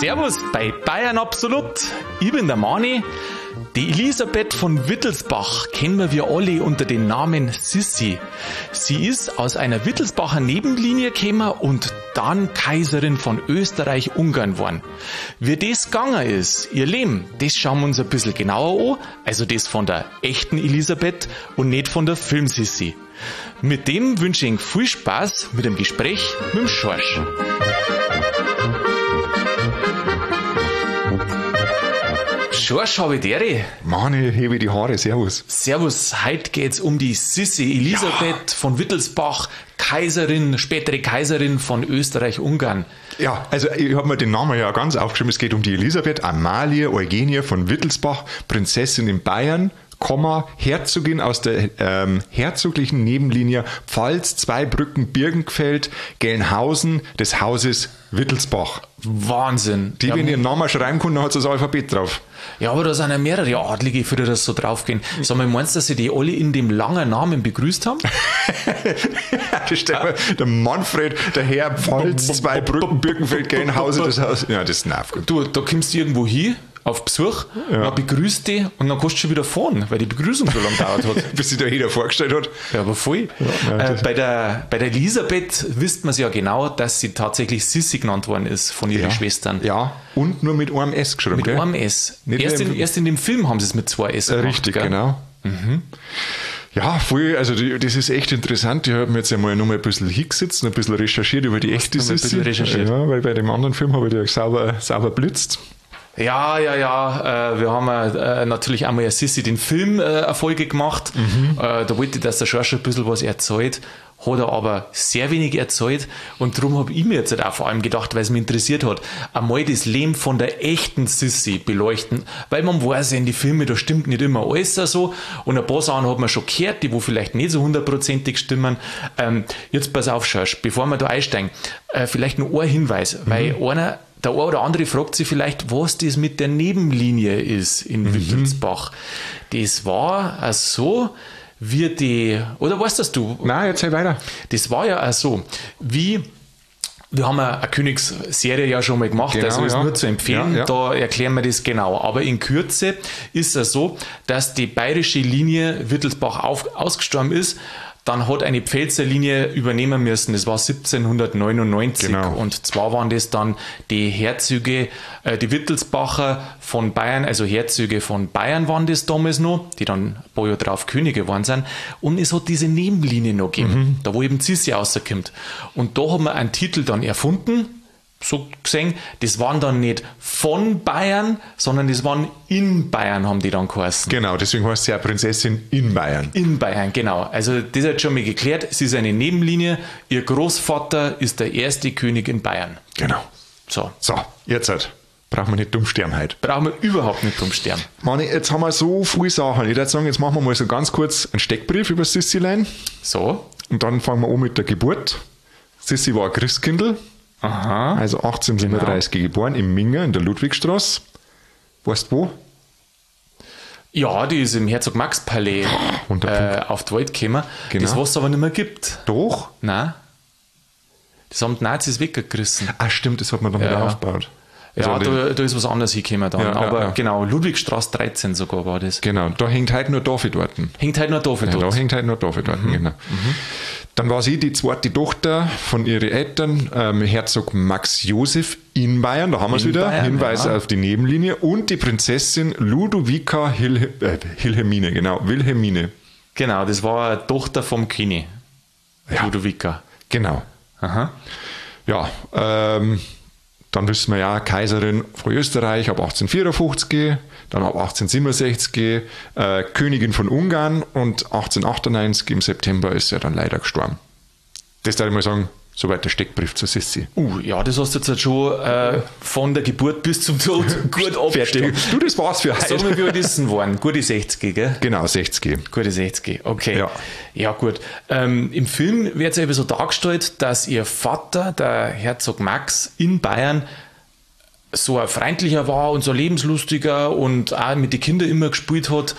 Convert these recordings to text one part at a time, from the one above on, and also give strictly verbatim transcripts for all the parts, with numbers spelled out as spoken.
Servus bei Bayern Absolut. Ich bin der Mani. Die Elisabeth von Wittelsbach kennen wir alle unter dem Namen Sissi. Sie ist aus einer Wittelsbacher Nebenlinie gekommen und dann Kaiserin von Österreich-Ungarn geworden. Wie das gegangen ist, ihr Leben, das schauen wir uns ein bisschen genauer an, also das von der echten Elisabeth und nicht von der Film-Sissi. Mit dem wünsche ich Ihnen viel Spaß mit dem Gespräch mit dem Schorsch. Schorsch, habe ich dir. Mani, hebe die Haare, servus. Servus, heute geht's um die Sissi Elisabeth ja. von Wittelsbach, Kaiserin, spätere Kaiserin von Österreich-Ungarn. Ja, also ich habe mir den Namen ja ganz aufgeschrieben. Es geht um die Elisabeth Amalie Eugenie von Wittelsbach, Prinzessin in Bayern, Komma, Herzogin aus der ähm, herzoglichen Nebenlinie Pfalz, Zweibrücken, Birkenfeld, Gelnhausen des Hauses Wittelsbach. Wahnsinn. Die, ja, wenn ihren Namen schreiben können, hat sie das Alphabet drauf. Ja, aber da sind ja mehrere Adlige, für die das so draufgehen. Sag mal, meinst du, dass sie die alle in dem langen Namen begrüßt haben? Das steht mal, der Manfred, der Herr Pfalz, Zweibrücken, Birkenfeld, Gelnhausen des Hauses. Ja, das nervt. Du, da kommst du irgendwo hin, auf Besuch, ja. Dann begrüßt die und dann kannst du schon wieder fahren, weil die Begrüßung so lange gedauert hat. Bis sich da jeder vorgestellt hat. Ja, aber voll. Ja, äh, bei, der, bei der Elisabeth wisst man es ja genau, dass sie tatsächlich Sissi genannt worden ist von ihren ja. Schwestern. Ja, und nur mit einem S geschrieben. Mit gell? einem S. Erst in, erst in dem Film haben sie es mit zwei S gemacht. Richtig, gell? Genau. Mhm. Ja, voll, also die, das ist echt interessant. Ich habe mir jetzt einmal noch mal ein bisschen hingesetzt und ein bisschen recherchiert über die echte Sissi. Ja, weil bei dem anderen Film habe ich die sauber, sauber blitzt. Ja, ja, ja, äh, wir haben äh, natürlich einmal ja Sissi den Film äh, Erfolge gemacht. Mhm. Äh, da wollte ich, dass der Schorsch ein bisschen was erzählt, hat er aber sehr wenig erzählt und darum habe ich mir jetzt halt auch vor allem gedacht, weil es mich interessiert hat, einmal das Leben von der echten Sissi beleuchten, weil man weiß ja in die Filme, da stimmt nicht immer alles so und ein paar Sachen hat man schon gehört, die wo vielleicht nicht so hundertprozentig stimmen. Ähm, jetzt pass auf, Schorsch, bevor wir da einsteigen, äh, vielleicht noch ein Hinweis, mhm. weil einer Der eine oder andere fragt sich vielleicht, was das mit der Nebenlinie ist in mhm. Wittelsbach. Das war auch so, wie die, oder weißt das du? Nein, erzähl weiter. Das war ja auch so, wie, wir haben eine, eine Königsserie ja schon mal gemacht, genau, also ist ja. nur zu empfehlen, ja, ja. Da erklären wir das genau. Aber in Kürze ist es so, dass die bayerische Linie Wittelsbach auf, ausgestorben ist. Dann hat eine Pfälzer Linie übernehmen müssen, das war siebzehnhundertneunundneunzig genau. Und zwar waren das dann die Herzöge, äh, die Wittelsbacher von Bayern, also Herzöge von Bayern waren das damals noch, die dann ein paar Jahre drauf Könige geworden sind und es hat diese Nebenlinie noch gegeben, mhm. da wo eben Sissi rauskommt und da haben wir einen Titel dann erfunden, so gesehen, das waren dann nicht von Bayern, sondern das waren in Bayern, haben die dann geheißen. Genau, deswegen heißt sie ja Prinzessin in Bayern. In Bayern, genau. Also das hat schon mal geklärt, sie ist eine Nebenlinie, ihr Großvater ist der erste König in Bayern. Genau. So. So, jetzt halt. Brauchen wir nicht dumm sterben heute. Brauchen wir überhaupt nicht dumm sterben. Manni, jetzt haben wir so viele Sachen. Ich würde sagen, jetzt machen wir mal so ganz kurz einen Steckbrief über Sissilein. So. Und dann fangen wir an mit der Geburt. Sissi war ein Christkindl. Aha. Also achtzehnhundertdreißig genau. Geboren in Minga in der Ludwigstraße. Weißt du wo? Ja, die ist im Herzog-Max-Palais äh, auf die Welt gekommen. Genau. Das, was es aber nicht mehr gibt. Doch? Nein. Das haben die Nazis weggerissen. Ah, stimmt, das hat man dann ja. wieder aufgebaut. Also ja, da, da ist was anderes hingekommen dann. Ja, aber ja, ja. genau, Ludwigstraße dreizehn sogar war das. Genau, da hängt halt nur David dort. Hängt halt nur David ja, dort. Da hängt halt nur David dort, mhm. genau. Mhm. Dann war sie die zweite Tochter von ihren Eltern, ähm, Herzog Max Josef in Bayern, da haben wir es wieder, Bayern, Hinweis ja. auf die Nebenlinie, und die Prinzessin Ludovica Hilhe, äh, Wilhelmine, genau, Wilhelmine. Genau, das war eine Tochter vom König, ja. Ludovica. Genau. Aha. Ja, ähm, dann wissen wir ja, Kaiserin von Österreich ab achtzehnhundertvierundfünfzig, dann ab achtzehnhundertsiebenundsechzig äh, Königin von Ungarn und achtzehnhundertachtundneunzig im September ist sie dann leider gestorben. Das darf ich mal sagen, soweit der Steckbrief zu Sissi. Uh, ja, das hast du jetzt halt schon äh, von der Geburt bis zum Tod gut abgestimmt. Du, das war's für heute. Sag mal, wie alt ist denn waren? Gute sechzig, gell? Genau, sechzig. Gute sechzig, okay. Ja, ja gut. Ähm, im Film wird es eben so dargestellt, dass ihr Vater, der Herzog Max in Bayern, so ein freundlicher war und so lebenslustiger und auch mit den Kindern immer gespielt hat.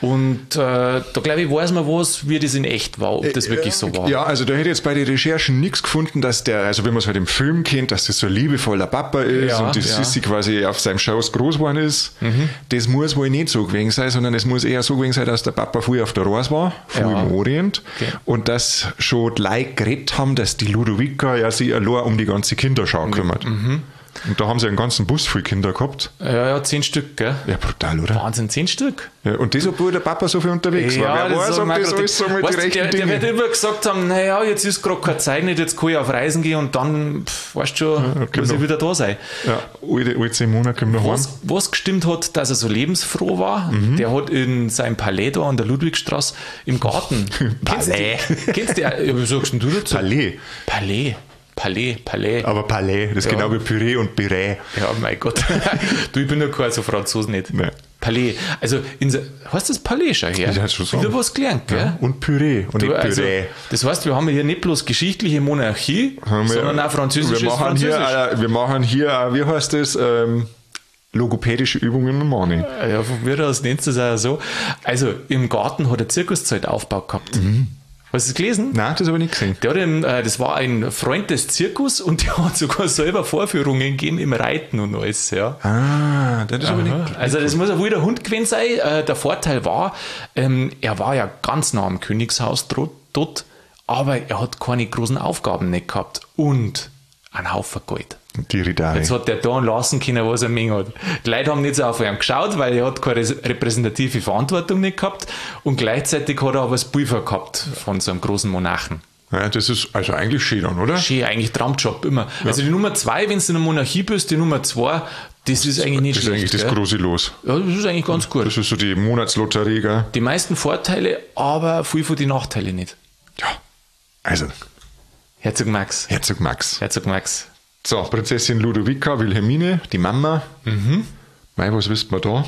Und äh, da glaube ich, weiß man was, wie das in echt war, ob das wirklich so war. Ja, also da hätte ich jetzt bei den Recherchen nichts gefunden, dass der, also wenn man es halt im Film kennt, dass das so ein liebevoller Papa ist Ja, und die ja. Sissi quasi auf seinem Schoß groß geworden ist. Mhm. Das muss wohl nicht so gewesen sein, sondern es muss eher so gewesen sein, dass der Papa früher auf der Reise war, früh Ja. im Orient. Okay. Und dass schon die Leute geredet haben, dass die Ludovica ja sich allein um die ganze Kinderschau kümmert. Mhm. Und da haben sie einen ganzen Bus voll Kinder gehabt. Ja, ja, zehn Stück, gell? Ja, brutal, oder? Wahnsinn, zehn Stück. Ja, und das, obwohl der Papa so viel unterwegs war. Wer weiß, ob das alles so mit weißt, den rechten der, der Dingen... wird immer gesagt haben, naja, jetzt ist gerade keine Zeit nicht, jetzt kann ich auf Reisen gehen und dann, pff, weißt du schon, Ja, muss noch, ich wieder da sein. Ja, alle, alle zehn Monate kommen wir Was, was gestimmt hat, dass er so lebensfroh war, mhm. der hat in seinem Palais da an der Ludwigstraße im Garten... Palais. Kennst du, ja, wie sagst denn du dazu? Palais. Palais. Palais, Palais. Aber Palais, das ist Ja. genau wie Püree und Püree. Ja, mein Gott. Du, ich bin ja kein so Franzose nicht. Nee. Palais. Also, in so, heißt das Palais schon her? Ja, schon so. Wieder was gelernt, gell? Ja. Und Püree und Du, nicht also, Püree. das heißt, wir haben hier nicht bloß geschichtliche Monarchie, Haben wir- sondern auch französisches wir machen Französisch. hier, äh, wir machen hier, äh, wie heißt das, ähm, logopädische Übungen im Money. Ja, von mir aus nennst du es auch so. Also, im Garten hat er Zirkuszelt aufgebaut gehabt. Mhm. Hast du das gelesen? Nein, das habe ich nicht gesehen. Der hat im, äh, das war ein Freund des Zirkus und der hat sogar selber Vorführungen gegeben im Reiten und alles. Ja. Ah, das habe ich nicht. Also das muss ein wilder Hund gewesen sein. Äh, der Vorteil war, ähm, er war ja ganz nah am Königshaus dro- dort, aber er hat keine großen Aufgaben nicht gehabt und einen Haufen Geld. Die Ridari. Jetzt hat der da lassen können, was er Menge hat. Die Leute haben nicht so auf ihn geschaut, weil er hat keine repräsentative Verantwortung nicht gehabt und gleichzeitig hat er aber das Pulver gehabt von so einem großen Monarchen. Ja, das ist also eigentlich schön dann, oder? Schön, eigentlich Traumjob immer. Also die Nummer zwei, wenn du in der Monarchie bist, die Nummer zwei, das ist eigentlich nicht Das ist schlecht. eigentlich das gell? große Los. Ja, das ist eigentlich ganz gut. Das ist so die Monatslotterie, gell? Die meisten Vorteile, aber viel von den Nachteilen nicht. Ja. Also, Herzog Max. Herzog Max. Herzog Max. So, Prinzessin Ludovica, Wilhelmine, die Mama. Mhm. Mei, was wisst man da?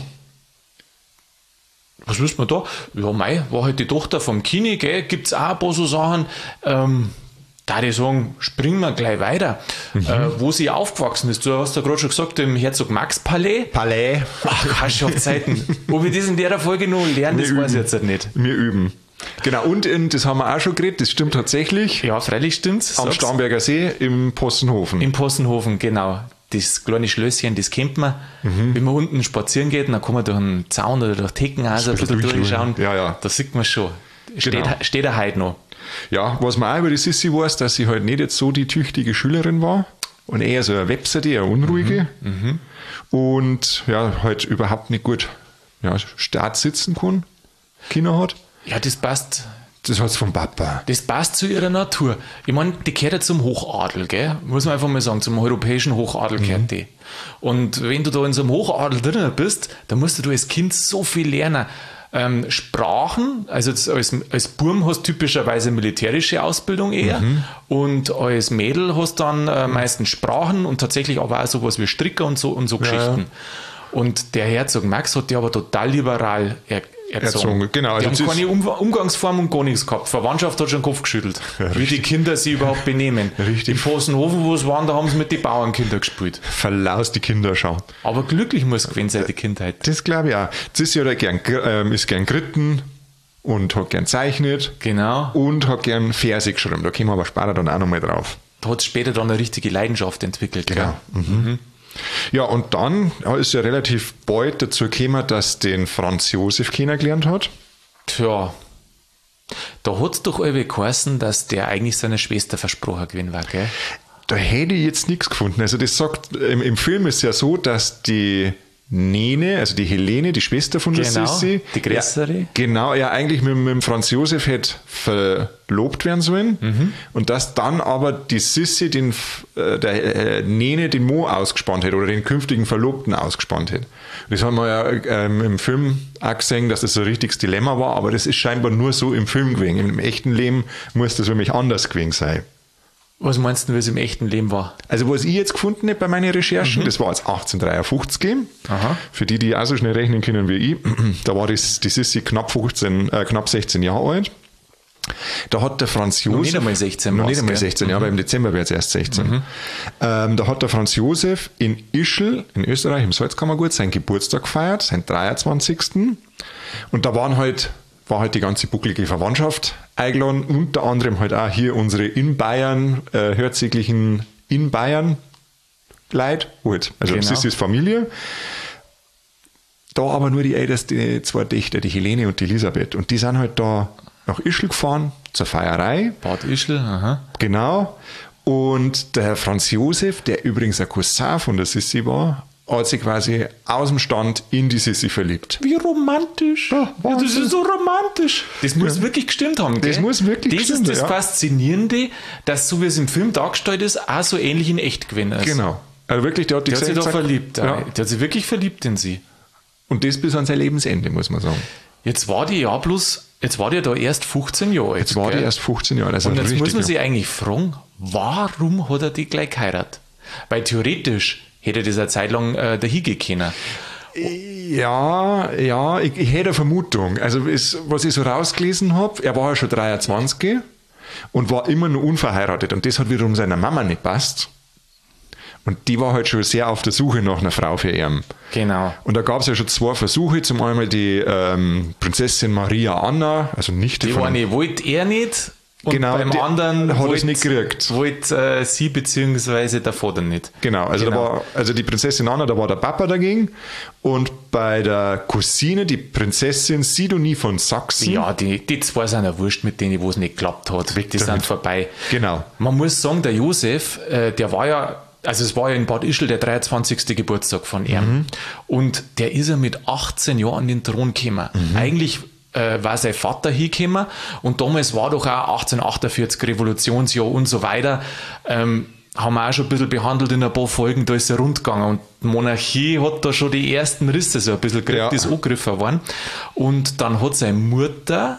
Was wissen wir da? Ja, Mai war halt die Tochter vom Kini, gell? Gibt es auch ein paar so Sachen, ähm, da die sagen, springen wir gleich weiter. Mhm. Äh, wo sie aufgewachsen ist. Du hast ja gerade schon gesagt, im Herzog Max Palais. Palais. Ach, Herrschaftszeiten. Ob ich das in der Folge noch lernen, das Wir weiß ich üben. jetzt nicht. Wir üben. Genau, und in, das haben wir auch schon geredet, das stimmt tatsächlich. Ja, freilich stimmt's. Am Sag's. Starnberger See im Possenhofen. In Possenhofen, genau. Das kleine Schlösschen, das kennt man. Mhm. Wenn man unten spazieren geht, dann kann man durch einen Zaun oder durch Theckenhäuser ein bisschen bisschen durchschauen. durchschauen. Ja, ja. Da sieht man schon. Steht, Genau. steht er heute noch. Ja, was man auch über die Sissi weiß, dass sie halt nicht jetzt so die tüchtige Schülerin war und eher so eine Webseite, eine unruhige. Mhm. Und ja, halt überhaupt nicht gut ja, Staat sitzen kann, Kinder hat. Ja, das passt. Das hat's vom Papa. Das passt zu ihrer Natur. Ich meine, die gehört ja zum Hochadel, gell? Muss man einfach mal sagen, zum europäischen Hochadel gehört Mhm. die. Und wenn du da in so einem Hochadel drin bist, dann musst du als Kind so viel lernen. Ähm, Sprachen, also das als, als Burm hast du typischerweise militärische Ausbildung eher Mhm. und als Mädel hast du dann äh, meistens Sprachen und tatsächlich aber auch sowas wie Stricker und so und so Geschichten. Und der Herzog Max hat die aber total liberal er, erzogen. Erzogen, genau. Die Also haben das keine um Umgangsform und gar nichts gehabt. Verwandtschaft hat schon den Kopf geschüttelt, Ja, wie die Kinder sich überhaupt benehmen. Richtig. Im Possenhofen, wo es waren, da haben sie mit den Bauernkindern gespielt. Verlaus die Kinder schauen. Aber glücklich muss gewesen sein, die Kindheit. Das glaube ich auch. Sissi hat ja gern, ähm, ist gern geritten und hat gern zeichnet Genau. und hat gern Verse geschrieben. Da kommen wir aber später dann auch nochmal drauf. Da hat es später dann eine richtige Leidenschaft entwickelt. Genau. Mhm. Ja, und dann ja, ist ja relativ bald dazu gekommen, dass den Franz Josef kennengelernt hat. Tja, da hat es doch irgendwie geheißen, dass der eigentlich seiner Schwester versprochen gewesen war, gell? Da hätte ich jetzt nichts gefunden. Also das sagt, im, im Film ist ja so, dass die Nene, also die Helene, die Schwester von der Genau, Sissi, die größere. Ja, genau, ja eigentlich mit, mit dem Franz Josef hätte verlobt werden sollen Mhm. und dass dann aber die Sissi den, äh, der äh, Nene den Mo ausgespannt hätte oder den künftigen Verlobten ausgespannt hätte. Das haben wir ja ähm, im Film auch gesehen, dass das so ein richtiges Dilemma war, aber das ist scheinbar nur so im Film gewesen. Im echten Leben muss das nämlich anders gewesen sein. Was meinst du, wie es im echten Leben war? Also was ich jetzt gefunden habe bei meinen Recherchen, das war jetzt achtzehnhundertdreiundfünfzig gegeben. Aha. Für die, die auch so schnell rechnen können wie ich, da war das, die Sissi knapp fünfzehn, äh, knapp sechzehn Jahre alt. Da hat der Franz Josef... Noch nicht einmal sechzehn. Noch nicht einmal sechzehn, ja, aber im Dezember wird es erst sechzehn. Mhm. Ähm, da hat der Franz Josef in Ischl, in Österreich, im Salzkammergut, seinen Geburtstag gefeiert, seinen dreiundzwanzigsten. Und da waren halt, war halt die ganze bucklige Verwandtschaft eingeladen, unter anderem halt auch hier unsere in Bayern, äh, herzoglichen in Bayern Leute, halt, also Genau. Sissis Familie. Da aber nur die ältesten zwei Töchter, die Helene und die Elisabeth. Und die sind halt da nach Ischl gefahren, zur Feierei. Bad Ischl, aha. Genau. Und der Herr Franz Josef, der übrigens ein Cousin von der Sissi war, hat sich quasi aus dem Stand in die Sissi verliebt. Wie romantisch. Ja, Ja, das ist so romantisch. Das muss Ja. wirklich gestimmt haben. Das gell? muss wirklich das stimmen, Das ist das ja. Faszinierende, dass so wie es im Film dargestellt ist, auch so ähnlich in echt gewesen ist. Genau. Also wirklich, der hat, die Der hat sich da gesagt, verliebt. Ja. Der hat sich wirklich verliebt in sie. Und das bis an sein Lebensende, muss man sagen. Jetzt war die ja bloß, jetzt war die ja da erst fünfzehn Jahre alt. Jetzt war gell? die erst fünfzehn Jahre. Also Und jetzt richtig muss man jung. sich eigentlich fragen, warum hat er die gleich geheiratet? Weil theoretisch hätte er das eine Zeit lang äh, dahin gehen können. Ja, ja, ich, ich hätte eine Vermutung. Also es, was ich so rausgelesen habe, er war ja schon dreiundzwanzig und war immer nur unverheiratet. Und das hat wiederum seiner Mama nicht passt. Und die war halt schon sehr auf der Suche nach einer Frau für ihn. Genau. Und da gab es ja schon zwei Versuche. Zum einen die ähm, Prinzessin Maria Anna, also Nichte Die von... eine wollte er nicht und Genau, beim die anderen hat wollte es nicht gekriegt. wollte, äh, sie beziehungsweise der Vater nicht. Genau, also, Genau. Da war, also die Prinzessin Anna, da war der Papa dagegen. Und bei der Cousine, die Prinzessin Sidonie von Sachsen... Ja, die, die zwei sind ja wurscht mit denen, wo es nicht geklappt hat. Weg Die sind damit. vorbei. Genau. Man muss sagen, der Josef, äh, der war ja, also es war ja in Bad Ischl der dreiundzwanzigste Geburtstag von ihm. Mhm. Und der ist ja mit achtzehn Jahren an den Thron gekommen. Mhm. Eigentlich äh, war sein Vater hingekommen und damals war doch auch achtzehnhundertachtundvierzig Revolutionsjahr und so weiter. Ähm, haben wir auch schon ein bisschen behandelt in ein paar Folgen, da ist er rund gegangen und die Monarchie hat da schon die ersten Risse so ein bisschen gekriegt, Ja. ist angegriffen worden. Und dann hat seine Mutter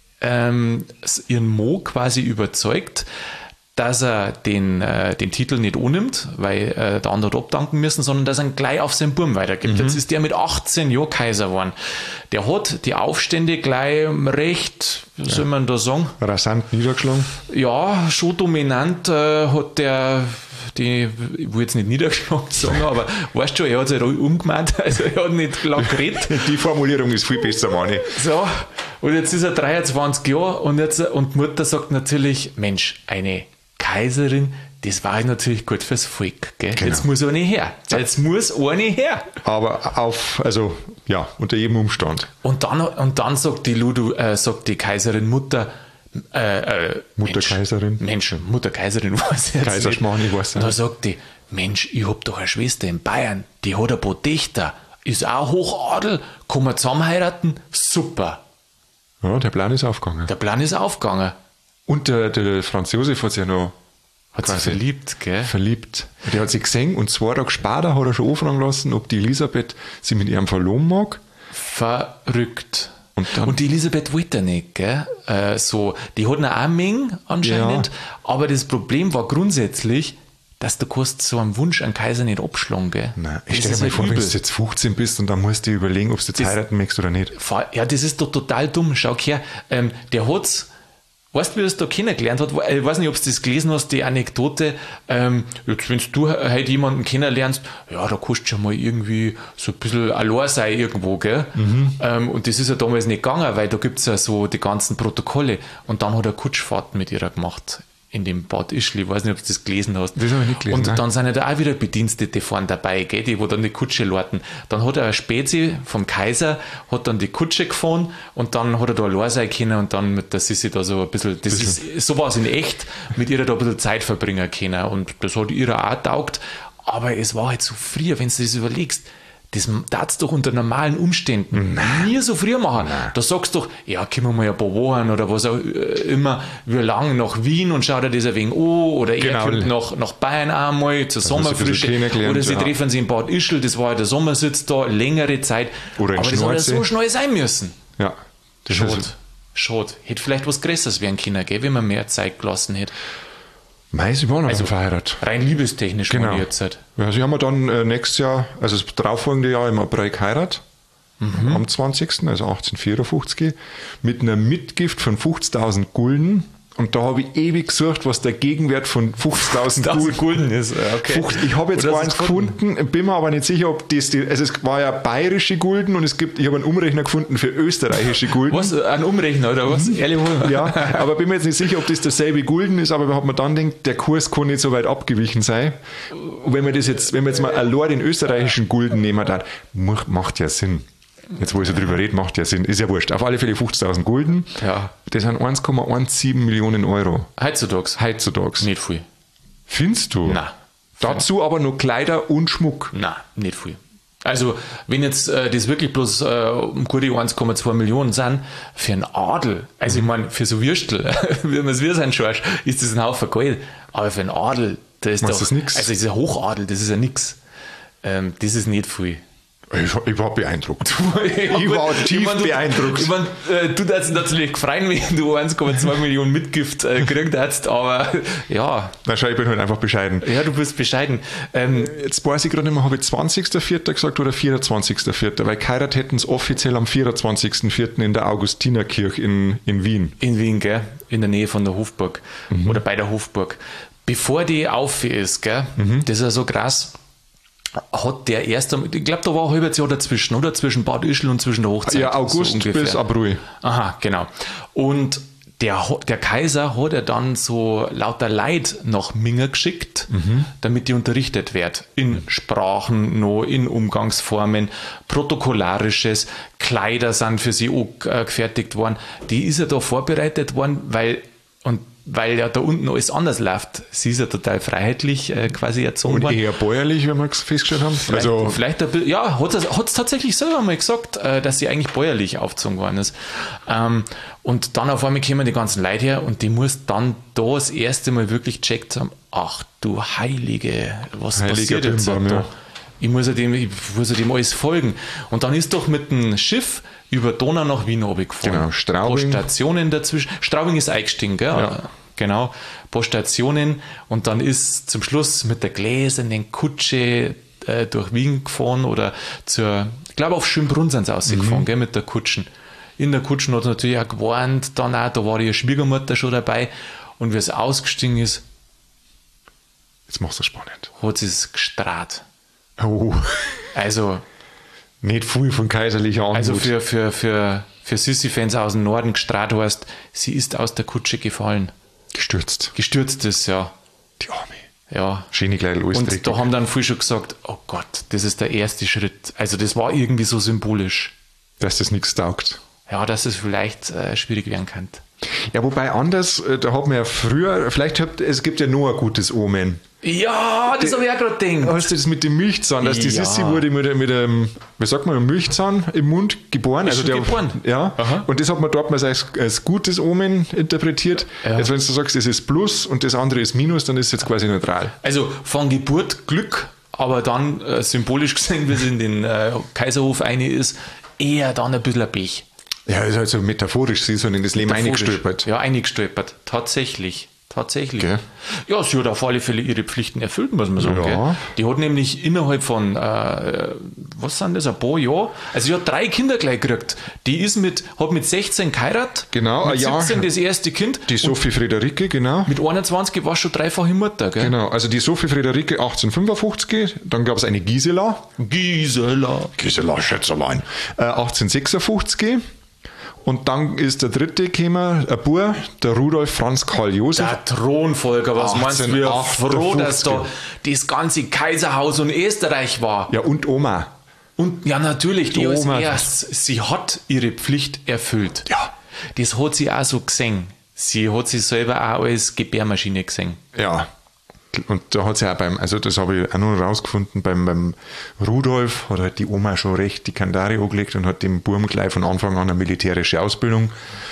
ähm, ihren Mo quasi überzeugt, dass er den, äh, den Titel nicht annimmt, weil äh, der andere hat abdanken müssen, sondern dass er ihn gleich auf seinen Buben weitergibt. Mhm. Jetzt ist der mit achtzehn Jahren Kaiser geworden. Der hat die Aufstände gleich recht, wie soll man da sagen? Rasant niedergeschlagen. Ja, schon dominant äh, hat der, die, ich will jetzt nicht niedergeschlagen sagen, aber weißt du schon, er hat sich halt umgemeint, also er hat nicht lang geredet. Die Formulierung ist viel besser, Mani. So, und jetzt ist er dreiundzwanzig Jahre und, jetzt, und die Mutter sagt natürlich, Mensch, eine Kaiserin, das war natürlich gut fürs Volk. Gell? Genau. Jetzt muss eine her. Jetzt muss eine her. Aber auf, also, ja, unter jedem Umstand. Und dann, und dann sagt die Ludo, äh, sagt die Kaiserin Mutter, äh, äh, Mutter Mensch, Kaiserin. Mensch, Mutter Kaiserin, was jetzt Kaiserschmarrn, ich weiß Und da nicht. sagt die, Mensch, ich hab doch eine Schwester in Bayern, die hat ein paar Töchter, ist auch Hochadel, kann man zusammen heiraten? Super. Ja, der Plan ist aufgegangen. Der Plan ist aufgegangen. Und der, der Franz Josef hat sich ja noch Hat sich quasi verliebt, gell? verliebt. Der hat sich gesehen und zwei Tage später hat er schon anfragen lassen, ob die Elisabeth sie mit ihrem verloben mag. Verrückt. Und dann- Und die Elisabeth wollte nicht, gell? Äh, so, die hat eine auch Menge anscheinend, Ja. aber das Problem war grundsätzlich, dass du kannst so einen Wunsch an Kaiser nicht abschlagen, gell? Nein, Das ich stell ist dir mal halt vor, wenn übel. du jetzt fünfzehn bist und dann musst du dir überlegen, ob du jetzt Das- heiraten möchtest oder nicht. Ja, das ist doch total dumm. Schau her, ähm, der hat's, weißt du, wie er es da kennengelernt hat? Ich weiß nicht, ob du das gelesen hast, die Anekdote. Ähm, jetzt, wenn du halt jemanden kennenlernst, ja, da kannst du schon mal irgendwie so ein bisschen allein sein irgendwo, gell? Mhm. Ähm, und das ist ja damals nicht gegangen, weil da gibt es ja so die ganzen Protokolle. Und dann hat er Kutschfahrt mit ihr gemacht. In dem Bad Ischl, ich weiß nicht, ob du das gelesen hast. Das habe ich nicht gelesen, Und nein. dann sind ja da auch wieder Bedienstete vorne dabei, gell, die wo dann die Kutsche läuten. Dann hat er eine Spezi vom Kaiser, hat dann die Kutsche gefahren und dann hat er da allein sein können und dann mit der Sissi da so ein bisschen, das ist, so war es in echt, mit ihr da ein bisschen Zeit verbringen können und das hat ihr auch taugt, aber es war halt so früher, wenn du das überlegst, das darfst du doch unter normalen Umständen nie so früh machen. Da sagst du doch, ja, kommen wir mal ein paar Wochen oder was auch immer, wir lang nach Wien und schau dir das ein wenig an oder er Genau. kommt nach, nach Bayern einmal zur hast du ein bisschen Sommerfrische kennengelernt, oder sie ja. treffen sich in Bad Ischl, das war ja der Sommersitz da, längere Zeit. Oder in aber das hat ja Schnorsee. so schnell sein müssen. Ja. Das Schade. ist, Schade. Hätte vielleicht was Größeres werden können, gell, wenn man mehr Zeit gelassen hätte. mei, sie waren also Also- verheiratet. Rein liebestechnisch Genau. meine ich jetzt halt. Ja, sie haben wir dann äh, nächstes Jahr, also das darauffolgende Jahr im April geheiratet. mhm. am zwanzigsten Also achtzehnhundertvierundfünfzig, mit einer Mitgift von fünfzigtausend Gulden. Und da habe ich ewig gesucht, was der Gegenwert von fünfzigtausend Gulden, Gulden ist. Okay. Ich habe jetzt Oder eins gefunden, bin mir aber nicht sicher, ob das die, also es war ja bayerische Gulden und es gibt, ich habe einen Umrechner gefunden für österreichische Gulden. Was, ein Umrechner oder was? Ehrlich wohl? Ja, aber bin mir jetzt nicht sicher, ob das derselbe Gulden ist, aber hat man dann denkt, der Kurs kann nicht so weit abgewichen sein. Und wenn man das jetzt, wenn man jetzt mal allein den österreichischen Gulden nehmen darf, macht ja Sinn. Jetzt, wo ich so drüber rede, macht ja Sinn. Ist ja wurscht. Auf alle Fälle fünfzigtausend Gulden. Ja. Das sind eins Komma siebzehn Millionen Euro. Heutzutage? Heutzutage. Nicht viel. Findest du? Nein. Dazu aber noch Kleider und Schmuck. Nein, nicht viel. Also, wenn jetzt äh, das wirklich bloß äh, um gute eins Komma zwei Millionen sind, für einen Adel, also ich meine, für so Würstel, wie man es wir sein schaust, ist das ein Haufen Geld. Aber für einen Adel, da ist Meinst doch, das nix? also dieser Hochadel, das ist ja nichts. Ähm, das ist nicht viel. Ich, ich war beeindruckt. Ja, ich war gut. tief ich mein, du, beeindruckt. Ich meine, äh, du darfst natürlich gefreien, wenn du eins Komma zwei Millionen Mitgift äh, gekriegt hast, aber ja. Wahrscheinlich bin ich halt einfach bescheiden. Ja, du bist bescheiden. Ähm, Jetzt weiß ich gerade nicht mehr, habe ich zwanzigster vierter gesagt oder vierundzwanzigster vierter Weil geheiratet hätten es offiziell am vierundzwanzigster vierter in der Augustinerkirche in, in Wien. In Wien, gell? In der Nähe von der Hofburg. Mhm. Oder bei der Hofburg. Bevor die auf ist, gell? Mhm. Das ist ja so krass. Hat der erste, ich glaube, da war ein halbes Jahr dazwischen, oder? Zwischen Bad Ischl und zwischen der Hochzeit. Ja, August so bis April. Aha, genau. Und der, der Kaiser hat er dann so lauter Leid nach Minga geschickt, mhm. damit die unterrichtet wird. In Sprachen noch, in Umgangsformen, Protokollarisches, Kleider sind für sie auch äh, gefertigt worden. Die ist ja da vorbereitet worden, weil, und weil ja da unten alles anders läuft. Sie ist ja total freiheitlich äh, quasi erzogen und worden. Und eher bäuerlich, wenn wir es festgestellt haben. Vielleicht, also vielleicht ein bisschen, ja, hat es tatsächlich selber mal gesagt, äh, dass sie eigentlich bäuerlich aufgezogen worden ist. Ähm, und dann auf einmal kommen die ganzen Leute her und die muss dann da das erste Mal wirklich gecheckt haben, ach du Heilige, was Heiliger passiert jetzt Bimbam, da? ja. Ich muss ja dem, ich muss ja dem alles folgen. Und dann ist doch mit dem Schiff über Donau nach Wien runtergefahren. Genau, Straubing. Ein paar Stationen dazwischen. Straubing ist eingestiegen, gell? Ja. Genau, ein paar Stationen. Und dann ist zum Schluss mit der gläsernen Kutsche äh, durch Wien gefahren oder zur, ich glaube auf Schönbrunn sind sie ausgefahren, mhm. gell, mit der Kutschen. In der Kutschen hat es natürlich auch gewarnt, dann auch, da war ihre Schwiegermutter schon dabei. Und wie es ausgestiegen ist, jetzt machst du spannend. hat sie es gestrahlt. Oh. Also, nicht viel von kaiserlicher Anmut. Also für, für, für, für Sissi-Fans aus dem Norden gestrahlt heißt, sie ist aus der Kutsche gefallen. Gestürzt. Gestürzt ist, ja. Die Arme. Ja. Schöne Kleidel, alles Und dreckig. da haben dann viele schon gesagt, oh Gott, das ist der erste Schritt. Also das war irgendwie so symbolisch. Dass das nichts taugt. Ja, dass es vielleicht äh, schwierig werden könnte. Ja, wobei anders, äh, da hat man ja früher, vielleicht hat, es gibt ja noch ein gutes Omen. Ja, das habe ich auch gerade gedacht. Hast du das mit dem Milchzahn, dass die Ja. Sissi wurde mit, mit einem, wie sagt man, einem Milchzahn im Mund geboren. Ist also schon der, geboren? Ja, Aha. und das hat man dort mal als, als gutes Omen interpretiert. Ja. Jetzt wenn du sagst, das ist Plus und das andere ist Minus, dann ist es jetzt quasi neutral. Also von Geburt Glück, aber dann äh, symbolisch gesehen, wie es in den äh, Kaiserhof eine ist, eher dann ein bisschen ein Pech. Ja, ist halt so metaphorisch, sie ist so in das Leben eingestolpert. Ja, eingestolpert. Tatsächlich. Tatsächlich. Okay. Ja, sie hat auf alle Fälle ihre Pflichten erfüllt, muss man sagen. Ja. Gell? Die hat nämlich innerhalb von, äh, was sind das, ein paar Jahren, also sie hat drei Kinder gleich gekriegt. Die ist mit, hat mit sechzehn geheiratet, Genau, mit ein Jahr. siebzehn das erste Kind. Die Sophie Friederike, genau. Mit einundzwanzig war schon dreifache Mutter. Gell? Genau, also die Sophie Friederike achtzehnhundertfünfundfünfzig, dann gab es eine Gisela. Gisela. Gisela Schätzerlein. Äh, achtzehnhundertsechsundfünfzig. Und dann ist der dritte gekommen, ein Bub, der Rudolf Franz Karl Josef. Der Thronfolger, was meinst du, wie froh, dass da das ganze Kaiserhaus und Österreich war. Ja, und Oma. Und ja, natürlich, die, Die als Oma. erstes, sie hat ihre Pflicht erfüllt. Ja. Das hat sie auch so gesehen. Sie hat sich selber auch als Gebärmaschine gesehen. Ja. Und da hat sie auch beim, also das habe ich auch noch rausgefunden, beim, beim Rudolf hat halt die Oma schon recht die Kandare angelegt und hat dem Burm gleich von Anfang an eine militärische Ausbildung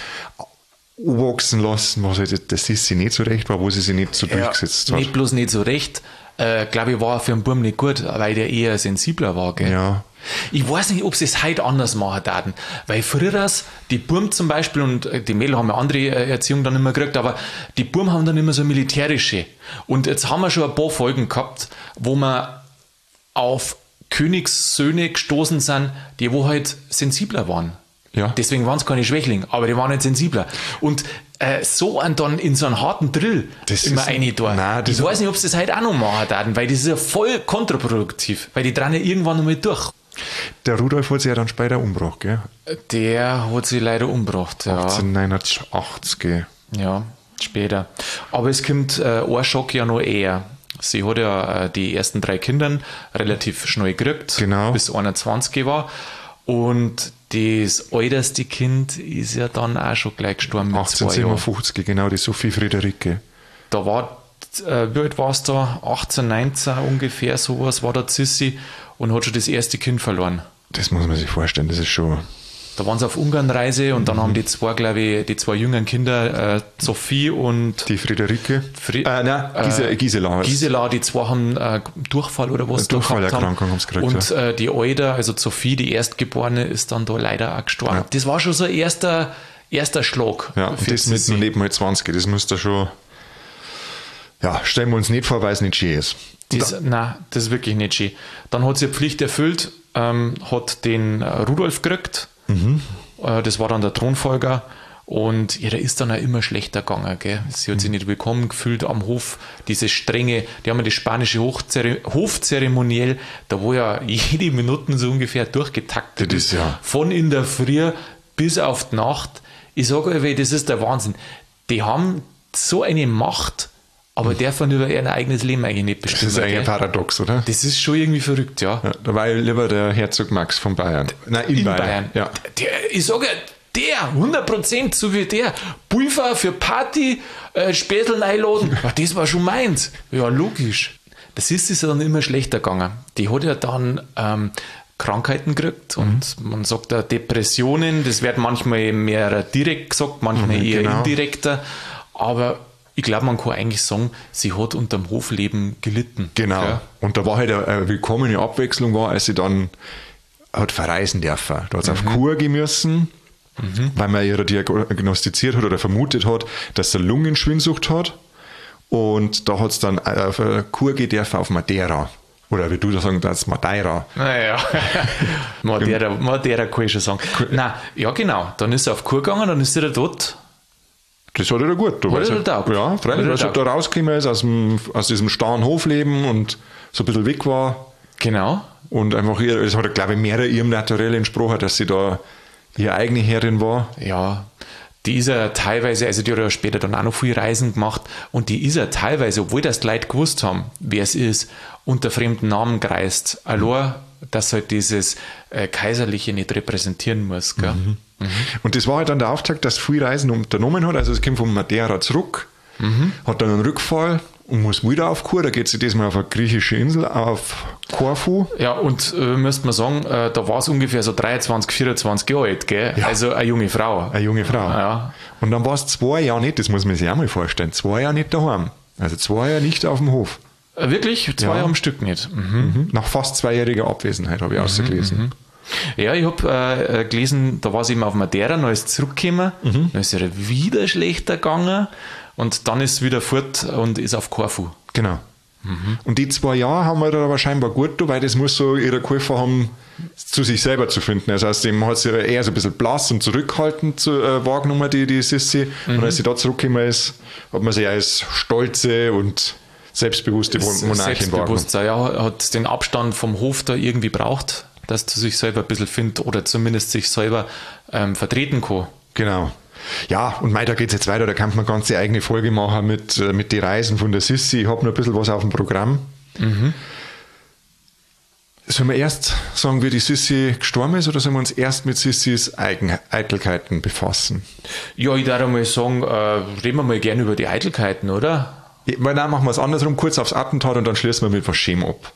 anwachsen lassen, was halt das ist sie nicht so recht war, wo sie sich nicht so durchgesetzt hat. Nicht bloß nicht so recht, äh, glaube ich, war für einen Burm nicht gut, weil der eher sensibler war. Gell? Ja. Ich weiß nicht, ob sie es heute anders machen würden, weil früher die Burm zum Beispiel und die Mädel haben eine andere Erziehung dann immer gekriegt, aber die Burm haben dann immer so militärische. Und jetzt haben wir schon ein paar Folgen gehabt, wo man auf Königssöhne gestoßen sind, die wo halt sensibler waren. Ja. Deswegen waren es keine Schwächlinge, aber die waren nicht sensibler. Und äh, so ein dann in so einen harten Drill Das immer ist- eine da. Nein, das- Ich weiß nicht, ob sie das heute auch noch machen werden, weil das ist ja voll kontraproduktiv, weil die dran ja irgendwann einmal durch. Der Rudolf hat sich ja dann später umgebracht, gell? Der hat sich leider umgebracht. Ja. achtzehnhundertneunundachtzig. Gell? Ja, später. Aber es kommt äh, ein Schock ja noch eher. Sie hat ja äh, die ersten drei Kinder relativ schnell gekriegt, Genau. bis einundzwanzig war. Und das älteste Kind ist ja dann auch schon gleich gestorben mit zwei Jahren. achtzehnhundertsiebenundfünfzig, genau, die Sophie Friederike. Da war, äh, wie alt war es da? achtzehn, neunzehn ungefähr, sowas war der Sissi und hat schon das erste Kind verloren. Das muss man sich vorstellen, das ist schon. Da waren sie auf Ungarnreise und dann Mhm. haben die zwei, glaube ich, die zwei jüngeren Kinder, äh, Sophie und Die Friederike. Fri- äh, nein, Gise, Gisela. heißt- Gisela, die zwei haben äh, Durchfall oder was da gehabt haben. Durchfallerkrankung haben sie gekriegt, Und äh, die Aida, also Sophie, die Erstgeborene, ist dann da leider auch gestorben. Ja. Das war schon so ein erster, erster Schlag. Ja, und für das mit Sissi. einem Leben halt zwanzig, das muss da schon. Ja, stellen wir uns nicht vor, weil es nicht schön ist. Das, nein, das ist wirklich nicht schön. Dann hat sie eine Pflicht erfüllt, ähm, hat den äh, Rudolf gekriegt. Mhm. Äh, das war dann der Thronfolger. Und ihr ist dann auch immer schlechter gegangen. Gell? Sie hat sich nicht willkommen gefühlt am Hof. Diese strenge, die haben ja das spanische Hochzere Hofzeremoniell, da wo ja jede Minute so ungefähr durchgetaktet Das ist ja- Von in der Früh bis auf die Nacht. Ich sage euch, das ist der Wahnsinn. Die haben so eine Macht, aber dürfen über ihr eigenes Leben eigentlich nicht Das bestimmen. ist eigentlich ein gell? Paradox, oder? Das ist schon irgendwie verrückt, ja. Ja, da war lieber der Herzog Max von Bayern. Nein, in, In Bayern. Bayern. Ja. Der, ich sage, der, hundert Prozent, so wie der, Pulver für Party, äh, Späteln einladen, ja, das war schon meins. Ja, logisch. Das ist es ja dann immer schlechter gegangen. Die hat ja dann ähm, Krankheiten gekriegt und man sagt da Depressionen, das wird manchmal mehr direkt gesagt, manchmal Mhm, eher genau. indirekter, aber ich glaube, man kann eigentlich sagen, sie hat unterm Hofleben gelitten. Genau. Ja. Und da war halt eine, eine willkommene Abwechslung, war, als sie dann hat verreisen dürfen. Da hat sie auf Kur gehen müssen, weil man ihr diagnostiziert hat oder vermutet hat, dass sie Lungenschwindsucht hat. Und da hat es dann auf eine Kur gehen dürfen auf Madeira. Oder wie du da sagen darfst, Madeira. Naja, Madeira, Madeira kann ich schon sagen. Nein, ja genau, dann ist er auf Kur gegangen, dann ist er dort. Das hat er gut. Da Hat weiß er er- getaugt. Ja, Hat freilich, er weil er da getaugt. rausgekommen ist aus, dem, aus diesem starren Hofleben und so ein bisschen weg war. Genau. Und einfach, ihr, das hat er, glaube ich, mehr ihrem Naturell entsprochen, dass sie da ihre eigene Herrin war. Ja, die ist ja teilweise, also die hat ja später dann auch noch viel Reisen gemacht und die ist ja teilweise, obwohl das die Leute gewusst haben, wer es ist, unter fremden Namen gereist. Allein, dass halt dieses äh, Kaiserliche nicht repräsentieren muss. Gell? Mhm. Und das war halt dann der Auftakt, dass viel Reisen unternommen hat. Also es kommt von Madeira zurück, hat dann einen Rückfall und muss wieder auf Kur. Da geht sie diesmal auf eine griechische Insel, auf Korfu. Ja, und äh, müsste man sagen, äh, da war es ungefähr so dreiundzwanzig, vierundzwanzig Jahre alt, gell? Ja. Also eine junge Frau. Eine junge Frau. Ja. Und dann war es zwei Jahre nicht, das muss man sich auch mal vorstellen, zwei Jahre nicht daheim. Also zwei Jahre nicht auf dem Hof. Äh, Wirklich? Zwei Ja. Jahre am Stück nicht. Mhm. Mhm. Nach fast zweijähriger Abwesenheit habe ich ausgelesen. Ja, ich habe äh, gelesen, da war sie eben auf Madeira, dann ist sie zurückgekommen, Mhm. dann ist ihr wieder schlechter gegangen und dann ist sie wieder fort und ist auf Korfu. Genau. Und die zwei Jahre haben wir da aber scheinbar gut getan, weil das muss so ihre Käufer haben, zu sich selber zu finden. Also aus dem hat sie eher so ein bisschen blass und zurückhaltend zu, äh, wahrgenommen, die, die Sissi. Und als sie da zurückgekommen ist, hat man sie als stolze und selbstbewusste Das Monarchin wahrgenommen. Selbstbewusstsein, ja, hat den Abstand vom Hof da irgendwie braucht, dass du sich selber ein bisschen findet oder zumindest sich selber ähm, vertreten kann. Genau. Ja, und mei, da geht es jetzt weiter, da kann man eine ganze eigene Folge machen mit, äh, mit den Reisen von der Sissi. Ich habe noch ein bisschen was auf dem Programm. Mhm. Sollen wir erst sagen, wie die Sissi gestorben ist, oder sollen wir uns erst mit Sissis Eigen Eitelkeiten befassen? Ja, ich darf mal sagen, äh, reden wir mal gerne über die Eitelkeiten, oder? Ja, weil dann machen wir es andersrum, kurz aufs Attentat und dann schließen wir mit was Schem ab.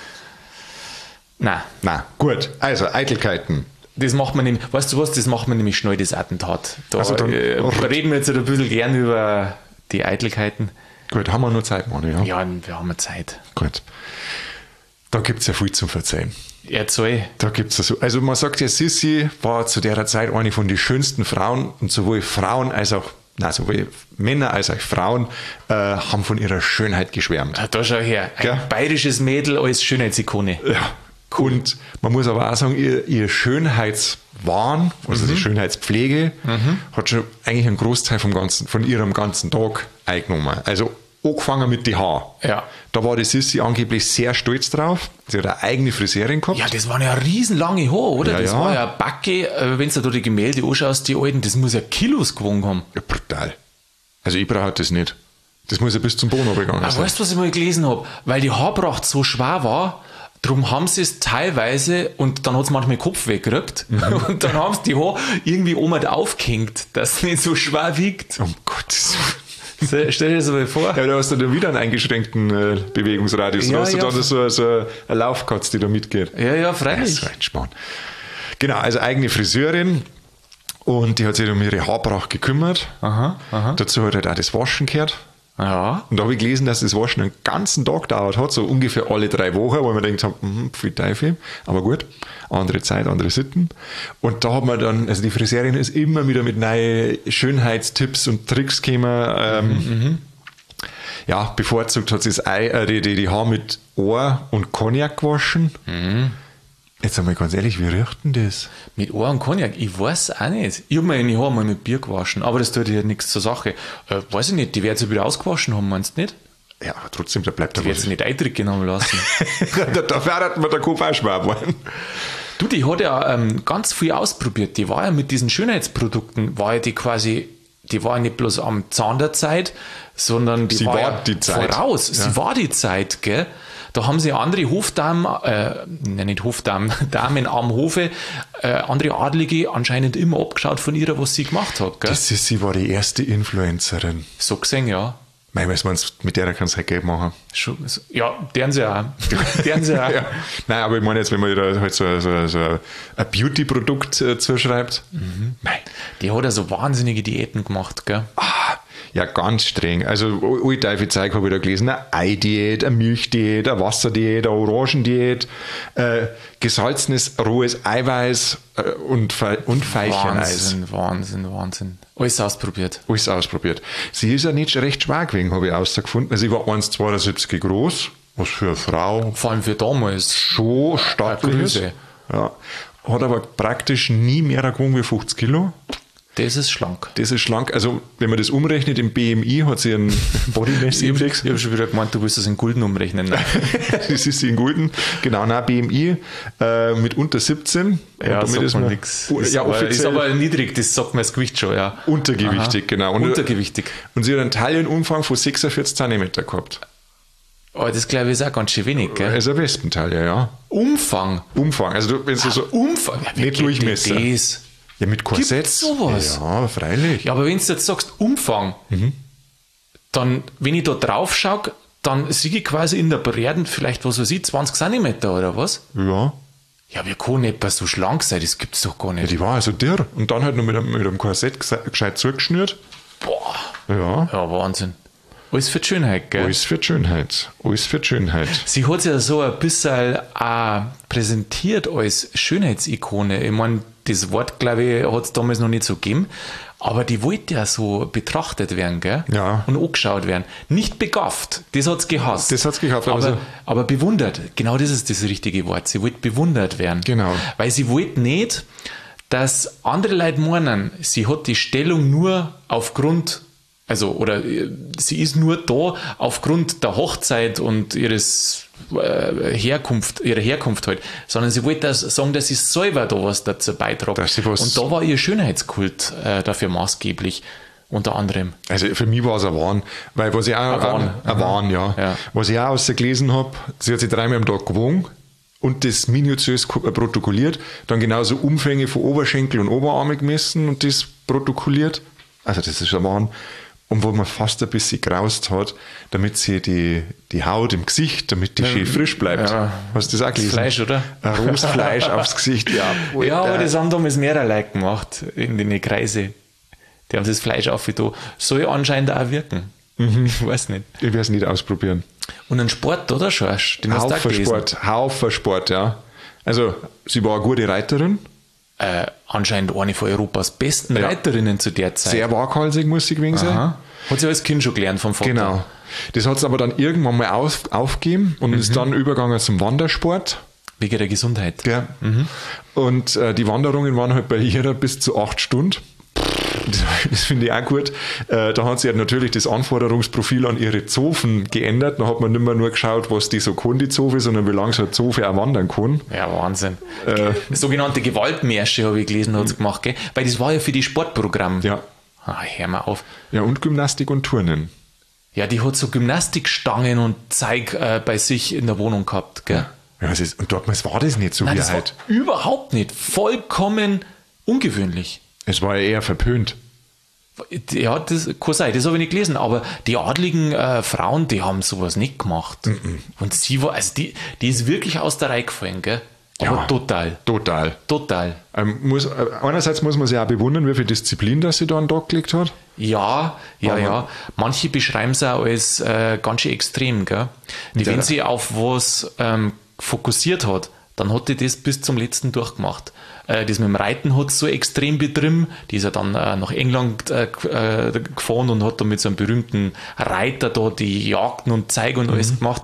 Nein, Na, gut. Also, Eitelkeiten. das macht man nämlich, weißt du was, das macht man nämlich schnell, das Attentat. Da Also dann- äh, reden wir jetzt ein bisschen gern über die Eitelkeiten. Gut, haben wir noch Zeit, Mani, ja? Ja, wir haben Zeit. Gut. Da gibt es ja viel zum Verzeihen. Erzähl. Da gibt's also, also man sagt ja, Sissi war zu der Zeit eine von den schönsten Frauen und sowohl Frauen als auch, nein, sowohl Männer als auch Frauen äh, haben von ihrer Schönheit geschwärmt. Da schau her, ein Gell? bayerisches Mädel als Schönheitsikone. Ja, Cool. Und man muss aber auch sagen, ihr, ihr Schönheitswahn, also mhm. die Schönheitspflege, mhm. hat schon eigentlich einen Großteil vom ganzen, von ihrem ganzen Tag eingenommen. Also angefangen mit den Haaren. Ja. Da war die Sissi angeblich sehr stolz drauf. Sie hat eine eigene Friseurin gehabt. Ja, das waren ja riesenlange Haare, oder? Ja, das ja. war ja Backe, wenn du da die Gemälde anschaust, die alten, das muss ja Kilos gewogen haben. Ja, brutal. Also ich brauche das nicht. Das muss ja bis zum Boden runtergegangen sein. Weißt du, was ich mal gelesen habe? Weil die Haarpracht so schwer war, darum haben sie es teilweise, und dann hat es manchmal den Kopf weggekriegt, mhm. und dann haben sie die Haare irgendwie oben aufgehängt, dass es nicht so schwer wiegt. Um Gottes Willen. So, stell dir das mal vor. Ja, da hast du dann wieder einen eingeschränkten äh, Bewegungsradius. Ja, da hast du ja. dann so, so eine Laufkatze, die da mitgeht. Ja, ja, freilich. Ja, so ein Spann. Genau, also eigene Friseurin. Und die hat sich um ihre Haarpracht gekümmert. Aha, aha. Dazu hat halt auch das Waschen gehört. Ja. Und da habe ich gelesen, dass das Waschen einen ganzen Tag gedauert hat, so ungefähr alle drei Wochen, wo man denkt, hm, viel Teufel, aber gut, andere Zeit, andere Sitten. Und da hat man dann, also die Friseurin ist immer wieder mit neuen Schönheitstipps und Tricks gekommen. Ähm, mhm. Ja, bevorzugt hat sie das Ei, äh, die, die, die Haare mit Ohr und Cognac gewaschen. Mhm. Jetzt einmal ganz ehrlich, wie riecht denn das? Mit Ohr und Cognac? Ich weiß auch nicht. Ich habe meine Haare mal mit Bier gewaschen, aber das tut ja nichts zur Sache. Äh, weiß ich nicht, die werden sie wieder ausgewaschen haben, meinst du nicht? Ja, aber trotzdem, da bleibt Die werden sie nicht eintricken haben lassen. da da fährt mir der Kopf auch schwer geworden. Du, die hat ja ähm, ganz viel ausprobiert. Die war ja mit diesen Schönheitsprodukten, war ja die quasi, die war ja nicht bloß am Zahn der Zeit, sondern die sie war, war ja die Zeit. voraus. Ja. Sie war die Zeit, gell? Da haben sie andere Hofdamen, äh, nein, nicht Hofdamen, Damen am Hofe, äh, andere Adlige anscheinend immer abgeschaut von ihrer, was sie gemacht hat. Gell? Das ist, sie war die erste Influencerin. So gesehen, ja. Mei, weiß man, mit der kannst du halt Geld machen. Schon, ja, deren sie auch. deren sie auch. Ja. Nein, aber ich meine jetzt, wenn man da halt so, so, so ein Beauty-Produkt äh, zuschreibt. Mhm. Mei. Die hat ja so wahnsinnige Diäten gemacht, gell? Ah, ja, ganz streng. Also, alle Teufel Zeug habe ich da gelesen. Eine Eidiät, eine Milchdiät, eine Wasserdiät, eine Orangendiät, äh, gesalzenes, rohes Eiweiß äh, und, Fe- und Veilcheneis. Wahnsinn, Wahnsinn, Wahnsinn. Alles ausprobiert. Alles ausprobiert. Sie ist ja nicht recht schwer gewesen, habe ich herausgefunden. Also, sie war eins Komma zweiundsiebzig groß, was für eine Frau Vor allem für damals. schon stattlich ist. Größe. Ja. Hat aber praktisch nie mehr gewogen wie fünfzig Kilo. Das ist schlank. Das ist schlank. Also, wenn man das umrechnet, im B M I hat sie einen Body Mass Index. Ich habe schon wieder gemeint, du willst das in Gulden umrechnen. Das ist sie in Gulden. Genau, nein, B M I äh, mit unter siebzehn. Ja, und sagt ist man man nichts. Oh, Ist, ja, aber, ist offiziell aber niedrig, das sagt mir das Gewicht schon, ja. untergewichtig, Aha. genau. Und, Untergewichtig. und sie hat einen Taillenumfang von sechsundvierzig Zentimeter gehabt. Aber das glaube ich ist auch ganz schön wenig, gell? Also eine Wespentaille, ja. Umfang. Umfang. Also, du, wenn du so Umfang. Ja, wie nicht geht Durchmesser. denn das? Ja, mit Korsett. Gibt's sowas? Ja, freilich. Ja, aber wenn du jetzt sagst Umfang, Mhm. dann, wenn ich da drauf schaue, dann sehe ich quasi in der Breite vielleicht, was weiß ich, zwanzig Zentimeter oder was? Ja. Ja, wir können nicht so schlank sein, das gibt's doch gar Ja, nicht. die war also dürr. Und dann halt noch mit einem, mit einem Korsett gese- gescheit zugeschnürt. Boah. Ja. Ja, Wahnsinn. Alles für die Schönheit, gell? Alles für die Schönheit. Alles für die Schönheit. Sie hat es ja so ein bisschen auch präsentiert als Schönheitsikone. Ich meine, das Wort, glaube ich, hat es damals noch nicht so gegeben. Aber die wollte ja so betrachtet werden, gell? Ja. Und angeschaut werden. Nicht begafft, das hat es gehasst. Das hat's gehasst, aber, also- aber bewundert. Genau das ist das richtige Wort. Sie wollte bewundert werden. Genau. Weil sie wollte nicht, dass andere Leute meinen, sie hat die Stellung nur aufgrund, also, oder äh, sie ist nur da aufgrund der Hochzeit und ihres äh, Herkunft, ihrer Herkunft halt, sondern sie wollte das sagen, dass sie selber da was dazu beitragt. Dass sie was- Und da war ihr Schönheitskult äh, dafür maßgeblich, unter anderem. Also für mich war es ein Wahn, weil was ich auch, Ein Wahn. ein, ein Wahn, ja. Ja. Was ich auch ausgelesen habe, sie hat sich dreimal am Tag gewogen und das minutiös ko- protokolliert, dann genauso Umfänge von Oberschenkel und Oberarme gemessen und das protokolliert. Also das ist ein Wahn. Und wo man fast ein bisschen graust hat, damit sie die, die Haut im Gesicht, damit die schön frisch bleibt. Ja. Hast du das auch gelesen? Fleisch, oder? Ein rohes Fleisch aufs Gesicht, ja. Ja, aber das haben damals mehrere Leute gemacht, in den Kreise. Die haben das Fleisch aufgetan. Soll anscheinend auch wirken. Mhm. Ich weiß nicht. Ich werde es nicht ausprobieren. Und ein Sport, oder, Schorsch? Den hast du auch Haufen gelesen. Sport, Haufen Sport, ja. Also, sie war eine gute Reiterin, Äh, anscheinend eine von Europas besten Ja. Reiterinnen zu der Zeit. sehr waghalsig muss sie gewesen sein. Aha. Hat sie als Kind schon gelernt vom Vater. Genau. Das hat sie aber dann irgendwann mal auf, aufgegeben und ist dann übergegangen zum Wandersport. Wegen der Gesundheit. Gell? Mhm. Und äh, die Wanderungen waren halt bei ihr bis zu acht Stunden. Das, das finde ich auch gut. Äh, da hat sie halt natürlich das Anforderungsprofil an ihre Zofen geändert. Da hat man nicht mehr nur geschaut, was die so kann, die Zofe, sondern wie lange so eine Zofe auch wandern kann. Ja, Wahnsinn. Äh, Sogenannte Gewaltmärsche, habe ich gelesen, hat sie gemacht, gell? Weil das war ja für die Sportprogramme. Ja. Ah, hör mal auf. Ja, und Gymnastik und Turnen. Ja, die hat so Gymnastikstangen und Zeug äh, bei sich in der Wohnung gehabt, gell? Ja, das ist, und damals war das nicht so Nein, wie das heute. War überhaupt nicht. Vollkommen ungewöhnlich. Es war ja eher verpönt. Ja, das kann sein, das habe ich nicht gelesen, aber die adligen äh, Frauen, die haben sowas nicht gemacht. Mm-mm. Und sie war, also die, die ist wirklich aus der Reihe gefallen, gell? Aber ja, total. Total. Total. Ähm, muss, äh, einerseits muss man sich auch bewundern, wie viel Disziplin, dass sie da an den Tag gelegt hat. Ja, ja, aber ja. Manche beschreiben es auch als äh, ganz schön extrem, gell? Die, wenn sie auf was ähm, fokussiert hat, dann hat die das bis zum letzten durchgemacht. Äh, das mit dem Reiten hat so extrem betrieben. Die ist ja dann äh, nach England äh, gefahren und hat dann mit so einem berühmten Reiter da die Jagden und Zeige und alles mhm. gemacht.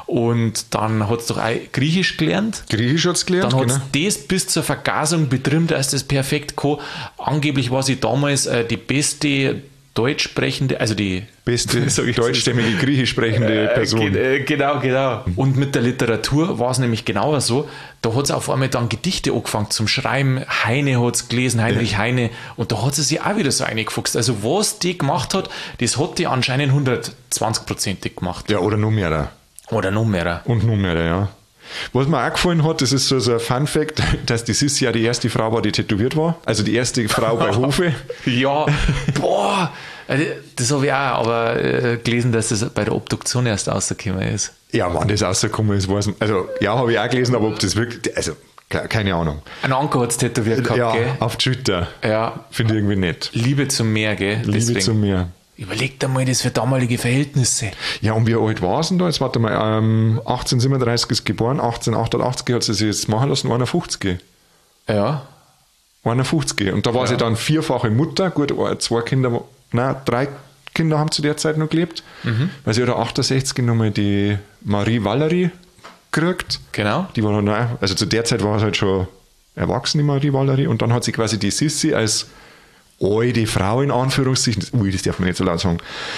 Und dann hat sie doch auch Griechisch gelernt. Griechisch hat sie gelernt, Dann hat genau. sie das bis zur Vergasung betrieben, dass das perfekt kann. Angeblich war sie damals äh, die beste deutsch sprechende, also die beste deutschstämmige griechisch sprechende Person. Äh, genau, genau. Und mit der Literatur war es nämlich genauer so. Da hat sie auf einmal dann Gedichte angefangen zum Schreiben. Heine hat es gelesen, Heinrich ja. Heine. Und da hat sie sich auch wieder so eingefuchst. Also was die gemacht hat, das hat die anscheinend hundertzwanzig-prozentig gemacht. Ja, oder noch mehr. Oder noch mehr. Und noch mehr, ja. Was mir auch gefallen hat, das ist so, so ein Fun-Fact, dass die Sissi ja die erste Frau war, die tätowiert war. Also die erste Frau bei Hofe. Ja, boah, das habe ich auch aber äh, gelesen, dass das bei der Obduktion erst rausgekommen ist. Ja, wann das rausgekommen ist, weiß ich. Also ja, habe ich auch gelesen, aber ob das wirklich, also keine Ahnung. Ein Anker hat es tätowiert gehabt, ja, gell? Auf die Schulter. Ja. Finde ich irgendwie nett. Liebe zum Meer, gell? Liebe Deswegen. zum Meer. Überleg dir mal das für damalige Verhältnisse. Ja, und wie alt war sie denn da? Jetzt warte mal, ähm, achtzehnhundertsiebenunddreißig ist geboren, achtzehnhundertachtundachtzig hat sie sich jetzt machen lassen, einundfünfzig. Ja. einundfünfzig. Und da war ja. sie dann vierfache Mutter, gut, zwei Kinder, nein, drei Kinder haben zu der Zeit noch gelebt, mhm. weil sie hat achtundsechzig nochmal die Marie Valerie gekriegt. Genau. Die war dann, also zu der Zeit war sie halt schon erwachsen, die Marie Valerie, und dann hat sie quasi die Sissi als alte Frau in Anführungszeichen, ui, das darf man nicht so laut sagen,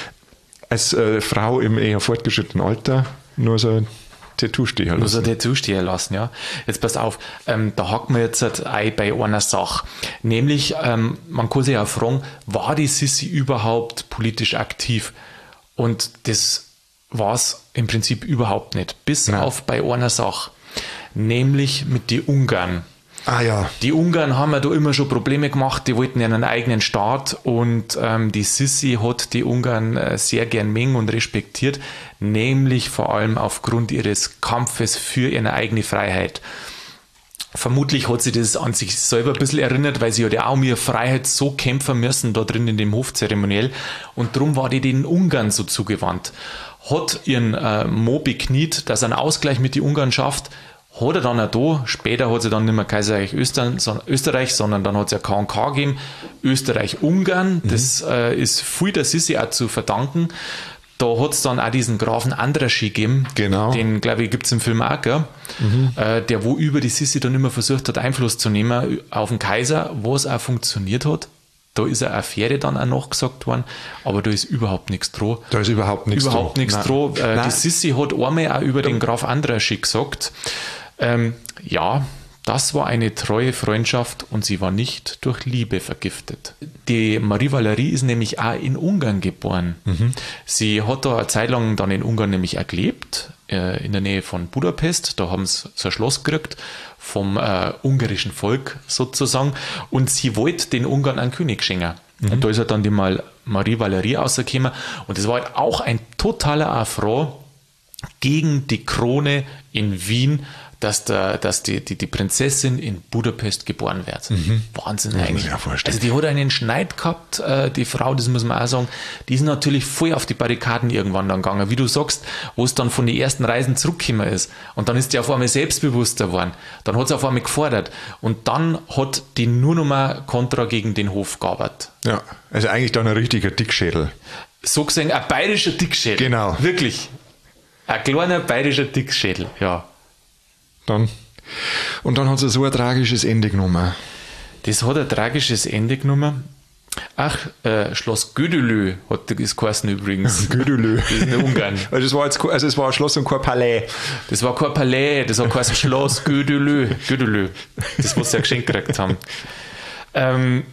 als äh, Frau im eher fortgeschrittenen Alter nur so ein Tattoo stehen lassen. Nur so ein Tattoo stehen lassen, ja. Jetzt pass auf, ähm, da hacken wir jetzt halt ein bei einer Sache. Nämlich, ähm, man kann sich auch fragen, war die Sissi überhaupt politisch aktiv? Und das war es im Prinzip überhaupt nicht. Bis Nein. auf bei einer Sache. Nämlich mit den Ungarn. Ah ja. Die Ungarn haben ja da immer schon Probleme gemacht, die wollten ja einen eigenen Staat und ähm, die Sissi hat die Ungarn äh, sehr gern mengen und respektiert, nämlich vor allem aufgrund ihres Kampfes für ihre eigene Freiheit. Vermutlich hat sie das an sich selber ein bisschen erinnert, weil sie hat ja auch um ihre Freiheit so kämpfen müssen, da drin in dem Hofzeremoniell, und darum war die den Ungarn so zugewandt. Hat ihren äh, Mo bekniet, dass er einen Ausgleich mit den Ungarn schafft. Hat er dann auch da, später hat sie dann nicht mehr Kaiserreich Österreich, sondern dann hat es ja K und K gegeben, Österreich-Ungarn, mhm. das äh, ist viel der Sissi auch zu verdanken. Da hat es dann auch diesen Grafen Andrassy gegeben, genau. Den, glaube ich, gibt es im Film auch, gell? Mhm. Äh, der wo über die Sissi dann immer versucht hat, Einfluss zu nehmen auf den Kaiser, was auch funktioniert hat. Da ist eine Affäre dann auch nachgesagt worden, aber da ist überhaupt nichts dran. Da ist überhaupt nichts dran. Überhaupt nichts dran. Äh, die Sissi hat einmal auch über den Graf Andrassy gesagt, ähm, ja, das war eine treue Freundschaft und sie war nicht durch Liebe vergiftet. Die Marie Valerie ist nämlich auch in Ungarn geboren. Mhm. Sie hat da eine Zeit lang dann in Ungarn nämlich auch gelebt, äh, in der Nähe von Budapest. Da haben sie so ein Schloss gekriegt vom äh, ungarischen Volk sozusagen, und sie wollte den Ungarn einen König schenken. Mhm. Und da ist halt dann die Mal Marie Valerie rausgekommen, und das war halt auch ein totaler Affront gegen die Krone in Wien, dass, der, dass die, die, die Prinzessin in Budapest geboren wird. Mhm. Wahnsinn eigentlich. Also die hat einen Schneid gehabt, äh, die Frau, das muss man auch sagen, die ist natürlich voll auf die Barrikaden irgendwann dann gegangen, wie du sagst, wo es dann von den ersten Reisen zurückgekommen ist. Und dann ist die auf einmal selbstbewusster geworden. Dann hat sie auf einmal gefordert. Und dann hat die nur noch mal Kontra gegen den Hof gearbeitet. Ja, also eigentlich dann ein richtiger Dickschädel. So gesehen, ein bayerischer Dickschädel. Genau. Wirklich. Ein kleiner bayerischer Dickschädel, ja. Dann Und dann hat es so ein tragisches Ende genommen. Das hat ein tragisches Ende genommen. Ach, äh, Schloss Gödelö hat das geheißen übrigens. Gödelö. Das ist in Ungarn. Also es war jetzt, also es war ein Schloss und kein Palais. Das war kein Palais, das hat geheißen Schloss Gödelö. Gödelö. Das, was sie ja geschenkt gekriegt haben. Ähm,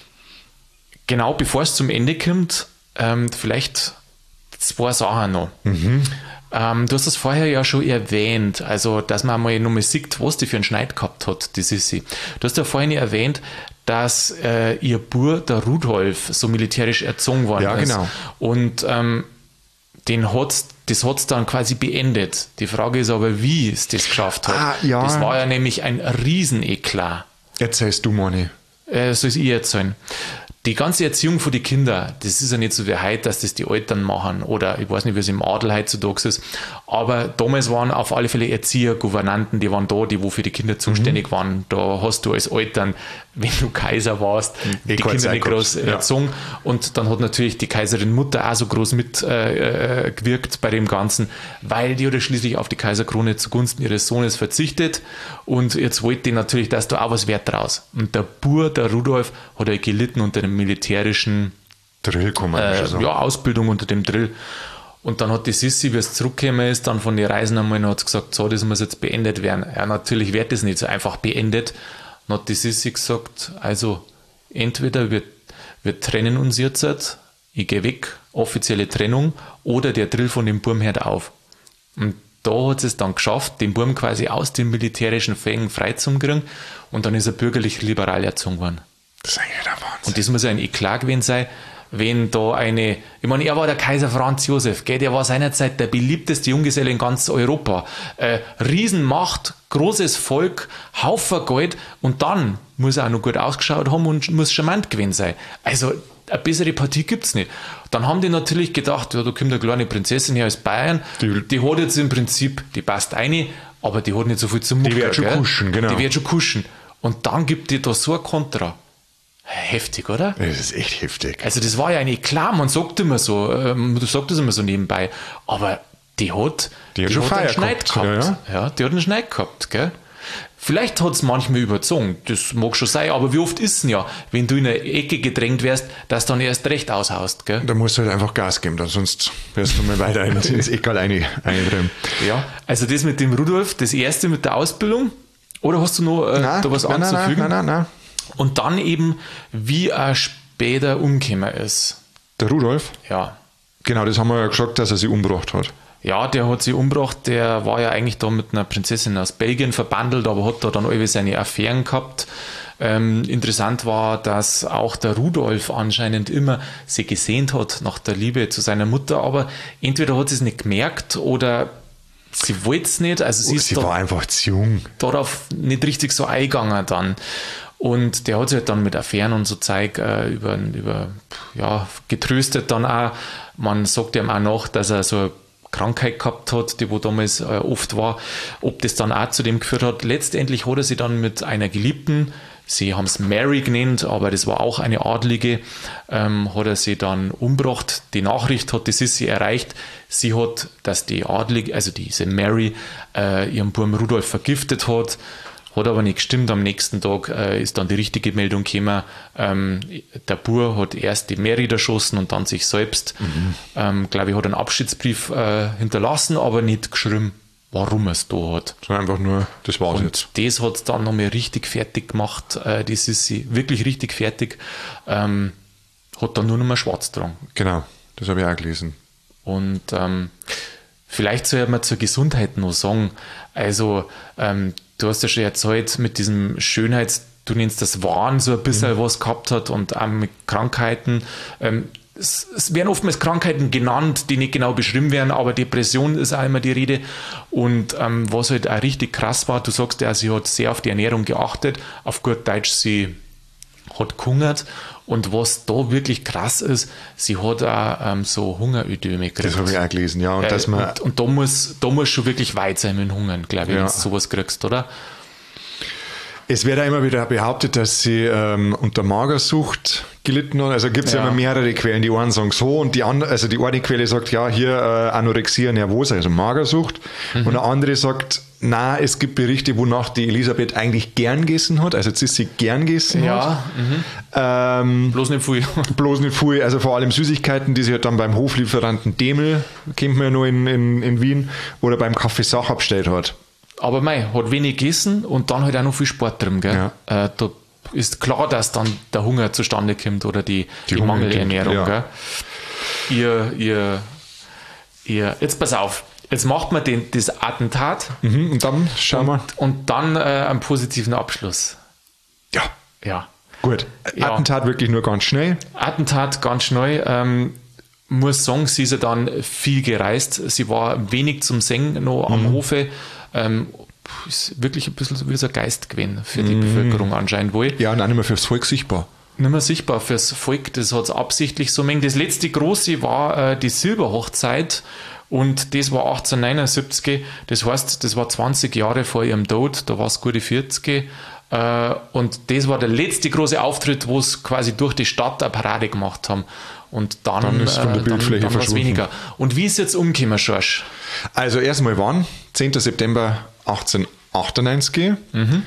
genau bevor es zum Ende kommt, ähm, vielleicht zwei Sachen noch. Mhm. Ähm, du hast das vorher ja schon erwähnt, also dass man mal nochmal sieht, was die für einen Schneid gehabt hat, die Sissi. Du hast ja vorhin erwähnt, dass äh, ihr Bur, der Rudolf, so militärisch erzogen worden ja, ist. Genau. Und ähm, den hat's, das hat es dann quasi beendet. Die Frage ist aber, wie es das geschafft hat. Ah, ja. Das war ja nämlich ein Rieseneklat. Erzählst du, Moni. Äh, soll ich erzählen? Die ganze Erziehung von den Kindern, das ist ja nicht so wie heute, dass das die Eltern machen oder ich weiß nicht, wie es im Adel heutzutage ist, aber damals waren auf alle Fälle Erzieher, Gouvernanten, die waren da, die wo für die Kinder zuständig mhm. waren. Da hast du als Eltern, wenn du Kaiser warst, die, die Kinder nicht groß ja. erzogen und dann hat natürlich die Kaiserin Mutter auch so groß mitgewirkt äh, bei dem Ganzen, weil die hat ja schließlich auf die Kaiserkrone zugunsten ihres Sohnes verzichtet und jetzt wollte die natürlich, dass da auch was wert draus. Und der Bur, der Rudolf, hat ja gelitten unter dem militärischen Drill, kann man äh, schon sagen. ja, Ausbildung unter dem Drill. Und dann hat die Sissi, wie es zurückgekommen ist, dann von den Reisen einmal hat gesagt, so, das muss jetzt beendet werden. Ja, natürlich wird das nicht so einfach beendet. Dann hat die Sissi gesagt, also entweder wir, wir trennen uns jetzt, ich gehe weg, offizielle Trennung, oder der Drill von dem Burm hört auf. Und da hat es dann geschafft, den Burm quasi aus den militärischen Fängen freizukriegen und dann ist er bürgerlich-liberal erzogen worden. Das ist eigentlich der Wahnsinn. Und das muss ja ein Eklat gewesen sein, wenn da eine, ich meine, er war der Kaiser Franz Josef, gell, der war seinerzeit der beliebteste Junggeselle in ganz Europa. Äh, Riesenmacht, großes Volk, Haufen Geld und dann muss er auch noch gut ausgeschaut haben und muss charmant gewesen sein. Also eine bessere Partie gibt es nicht. Dann haben die natürlich gedacht, ja, da kommt eine kleine Prinzessin her aus Bayern, die, die hat jetzt im Prinzip, die passt rein, aber die hat nicht so viel zum Mucker. Die wird schon gell? kuschen, genau. Die wird schon kuschen. Und dann gibt die da so ein Kontra. Heftig, oder? Das ist echt heftig. Also das war ja eine klar, man sagt immer so, ähm, du sagst das immer so nebenbei, aber die hat, die hat, die schon hat einen Feier Schneid gehabt. gehabt. Ja, ja. ja, die hat einen Schneid gehabt, gell? Vielleicht hat es manchmal überzogen, das mag schon sein, aber wie oft ist es denn ja, wenn du in eine Ecke gedrängt wärst, dass du dann erst recht aushaust, gell? Da musst du halt einfach Gas geben, dann sonst wirst du mal weiter ins Eckal eindrehen. Ja, also das mit dem Rudolf, das erste mit der Ausbildung, oder hast du noch äh, nein, da was nein, anzufügen? Nein, nein, nein, nein. Und dann eben, wie er später umgekommen ist. Der Rudolf? Ja. Genau, das haben wir ja gesagt, dass er sie umgebracht hat. Ja, der hat sie umgebracht, der war ja eigentlich da mit einer Prinzessin aus Belgien verbandelt, aber hat da dann alle seine Affären gehabt. Ähm, interessant war, dass auch der Rudolf anscheinend immer sie gesehnt hat nach der Liebe zu seiner Mutter, aber entweder hat sie es nicht gemerkt oder sie wollte es nicht. Also sie, oh, ist sie da, war einfach zu jung. Darauf nicht richtig so eingegangen dann. Und der hat sich halt dann mit Affären und so Zeug äh, über, über, ja, getröstet dann auch. Man sagt ihm auch noch, dass er so eine Krankheit gehabt hat, die wo damals äh, oft war. Ob das dann auch zu dem geführt hat. Letztendlich hat er sie dann mit einer Geliebten, sie haben es Mary genannt, aber das war auch eine Adlige, ähm, hat er sie dann umgebracht. Die Nachricht hat die Sissi erreicht. Sie hat, dass die Adlige, also diese Mary, äh, ihren Burm Rudolf vergiftet hat. Hat aber nicht gestimmt. Am nächsten Tag äh, ist dann die richtige Meldung gekommen. Ähm, der Bur hat erst die Mary erschossen und dann sich selbst. Mhm. Ähm, glaube ich, hat einen Abschiedsbrief äh, hinterlassen, aber nicht geschrieben, warum er es da hat. So einfach nur, das war's und jetzt. Das hat es dann nochmal richtig fertig gemacht. Äh, das ist sie wirklich richtig fertig. Ähm, hat dann nur noch mal schwarz dran. Genau, das habe ich auch gelesen. Und ähm, vielleicht soll man zur Gesundheit noch sagen, also ähm, du hast ja schon erzählt, mit diesem Schönheits, du nennst das Wahn, so ein bisschen mhm. was gehabt hat und auch mit Krankheiten. Ähm, es, es werden oftmals Krankheiten genannt, die nicht genau beschrieben werden, aber Depression ist auch immer die Rede. Und ähm, was halt auch richtig krass war, du sagst ja, sie hat sehr auf die Ernährung geachtet, auf gut Deutsch, sie hat gehungert. Und was da wirklich krass ist, sie hat auch ähm, so Hungerödeme gekriegt. Das habe ich auch gelesen, ja. Und, äh, dass man und, und da muss da muss schon wirklich weit sein mit dem Hungern, glaube ich, ja. Wenn du sowas kriegst, oder? Es wird ja immer wieder behauptet, dass sie ähm, unter Magersucht gelitten hat. Also gibt es ja. ja immer mehrere Quellen. Die einen sagen so und die andere, also die eine Quelle sagt, ja, hier äh, Anorexia nervosa, also Magersucht. Mhm. Und eine andere sagt, Na, es gibt Berichte, wonach die Elisabeth eigentlich gern gegessen hat, also Sissi gern gegessen Ja, hat. Ähm, bloß nicht viel. bloß nicht viel, also vor allem Süßigkeiten, die sie halt dann beim Hoflieferanten Demel, kennt man ja nur in, in, in Wien, oder beim Café Sach bestellt hat. Aber mei, hat wenig gegessen und dann halt auch noch viel Sport drin, gell? Ja. Äh, da ist klar, dass dann der Hunger zustande kommt oder die, Die die, Hunger- Mangelernährung, ja. gell? Ihr, ihr, ihr, jetzt pass auf, jetzt macht man den, das Attentat Mhm, und dann schauen wir. und dann äh, einen positiven Abschluss. Ja, Ja. gut. Ja. Attentat wirklich nur ganz schnell. Attentat ganz schnell. Ähm, muss sagen, sie ist ja dann viel gereist. Sie war wenig zum Singen noch am Hofe. Ähm, ist wirklich ein bisschen so wie so ein Geist gewesen für die Bevölkerung anscheinend wohl. Ja, und auch nicht mehr fürs Volk sichtbar. Nicht mehr sichtbar fürs Volk, das hat es absichtlich so mengen. Das letzte große war äh, die Silberhochzeit und das war achtzehnhundertneunundsiebzig. Das heißt, das war zwanzig Jahre vor ihrem Tod, da war es gute vierzig. Äh, und das war der letzte große Auftritt, wo es quasi durch die Stadt eine Parade gemacht haben. Und dann, Dann ist von der äh, Bildfläche dann, dann war's verschwunden. weniger. Und wie ist jetzt umgekommen, Schorsch? Also erstmal wann? zehnten September achtzehnhundertachtundneunzig. Mhm.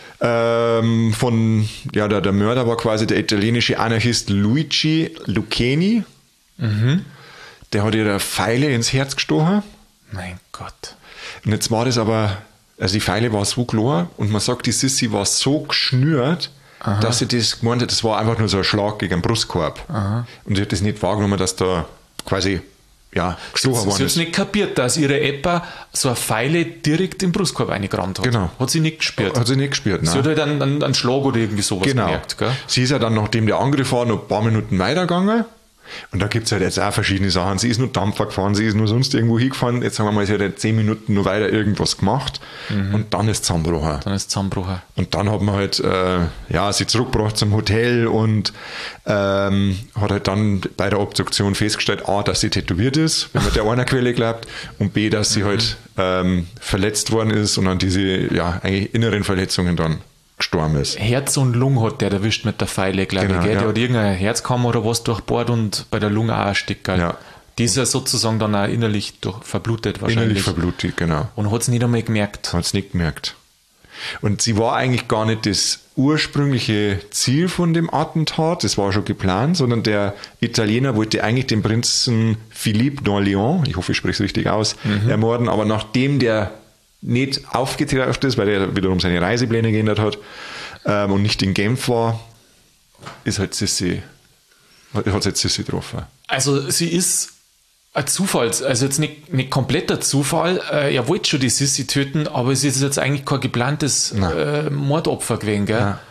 Ähm, von, ja, der, der Mörder war quasi der italienische Anarchist Luigi Lucchini. Mhm. Der hat ihr eine Pfeile ins Herz gestochen. Mein Gott. Und jetzt war das aber, also die Pfeile war so klar und man sagt, die Sissi war so geschnürt, Aha. dass sie das gemeint hat, das war einfach nur so ein Schlag gegen den Brustkorb. Aha. Und sie hat das nicht wahrgenommen, dass da quasi, ja, gestochen Sie worden hat ist. nicht kapiert, dass ihre Eppa so eine Pfeile direkt im Brustkorb eingerammt hat. Genau. Hat sie nicht gespürt. Hat sie nicht gespürt, Sie nein. hat halt einen, einen, einen Schlag oder irgendwie sowas Genau. gemerkt. Gell? Sie ist ja dann, nachdem der Angriff war, noch ein paar Minuten weitergegangen. Und da gibt es halt jetzt auch verschiedene Sachen. Sie ist nur Dampfer gefahren, sie ist nur sonst irgendwo hingefahren. Jetzt sagen wir mal, sie hat jetzt zehn Minuten noch weiter irgendwas gemacht. Mhm. Und dann ist es zusammengebrochen. Dann ist es zusammengebrochen. Und dann hat man halt, äh, ja, sie zurückgebracht zum Hotel und ähm, hat halt dann bei der Obduktion festgestellt, A, dass sie tätowiert ist, wenn man der einer Quelle glaubt, und B, dass sie mhm. halt ähm, verletzt worden ist und an diese, ja, eigentlich inneren Verletzungen dann gestorben ist. Herz und Lunge hat der erwischt mit der Pfeile, glaube Genau, ich. Gell? ja. Der hat irgendeine Herzkammer oder was durchbohrt und bei der Lunge auch ein Stück. Gell? Ja. Die ist ja sozusagen dann auch innerlich durch, verblutet wahrscheinlich. Innerlich verblutet, genau. Und hat es nicht einmal gemerkt. Hat es nicht gemerkt. Und sie war eigentlich gar nicht das ursprüngliche Ziel von dem Attentat, das war schon geplant, sondern der Italiener wollte eigentlich den Prinzen Philippe d'Orléans, ich hoffe, ich spreche es richtig aus, mhm. ermorden, aber nachdem der nicht aufgetaucht ist, weil er wiederum seine Reisepläne geändert hat ähm, und nicht in Genf war, ist halt Sissi, hat es jetzt Sissi getroffen. Also sie ist ein Zufall, also jetzt nicht, nicht kompletter Zufall. Äh, er wollte schon die Sissi töten, aber es ist jetzt eigentlich kein geplantes äh, Mordopfer gewesen. Gell? Ja.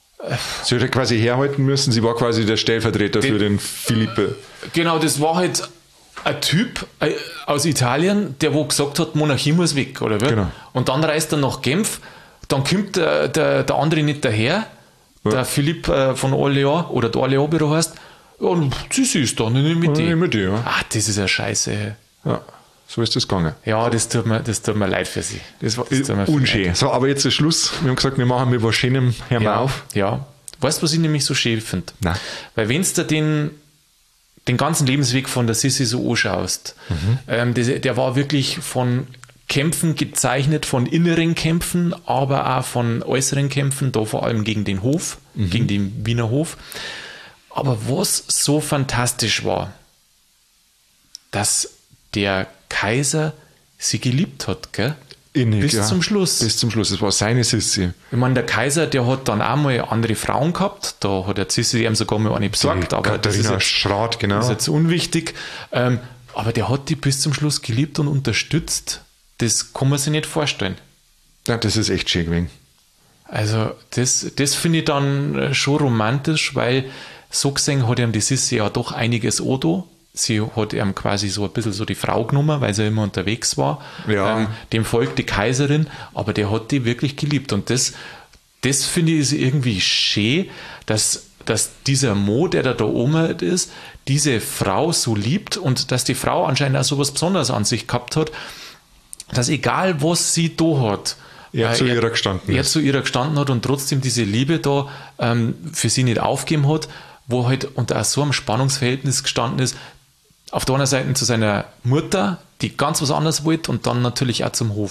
Sie hätte quasi herhalten müssen, sie war quasi der Stellvertreter den, für den Philippe. Genau, das war halt ein Typ äh, aus Italien, der wo gesagt hat, Monarchie muss weg, oder wie? Genau. Und dann reist er nach Genf, dann kommt der, der, der andere nicht daher, ja. der Philipp äh, von Orléans, oder der Orléans-Büro heißt, ja, und Sissi ist da, nicht mit Ja, mit dir, ja. Ah, das ist ja scheiße. Ja, so ist das gegangen. Ja, das tut mir, das tut mir leid für sie. Das war Das tut mir viel unschön. leid. So, aber jetzt ist Schluss. Wir haben gesagt, wir machen mit was Schönem, hören wir Ja, auf. ja. Weißt du, was ich nämlich so schön finde? Nein. Weil wenn du den, den ganzen Lebensweg von der Sissi so anschaust, mhm. ähm, das, der war wirklich von Kämpfen gezeichnet, von inneren Kämpfen, aber auch von äußeren Kämpfen, da vor allem gegen den Hof, mhm. gegen den Wiener Hof. Aber was so fantastisch war, dass der Kaiser sie geliebt hat, gell? Innig, Bis ja. zum Schluss. Bis zum Schluss. Das war seine Sissi. Ich meine, der Kaiser, der hat dann auch mal andere Frauen gehabt. Da hat der Sissi ihm sogar mal eine besorgt. Die Aber das ist, Katharina jetzt, Schrath, genau. das ist jetzt unwichtig. Ähm, aber der hat die bis zum Schluss geliebt und unterstützt. Das kann man sich nicht vorstellen. Ja, das ist echt schön gewesen. Also das, das finde ich dann schon romantisch, weil so gesehen hat ihm die Sissi ja doch einiges Odo. Sie hat ihm quasi so ein bisschen so die Frau genommen, weil sie immer unterwegs war. Ja. Ähm, dem folgt die Kaiserin, aber der hat die wirklich geliebt. Und das, das finde ich ist irgendwie schön, dass, dass dieser Mo, der da da oben ist, diese Frau so liebt und dass die Frau anscheinend auch so was Besonderes an sich gehabt hat, dass egal was sie da hat, Er äh, zu ihrer gestanden er ist. zu ihrer gestanden hat und trotzdem diese Liebe da ähm, für sie nicht aufgeben hat, wo halt unter so einem Spannungsverhältnis gestanden ist, auf der einen Seite zu seiner Mutter, die ganz was anderes wollte, und dann natürlich auch zum Hof.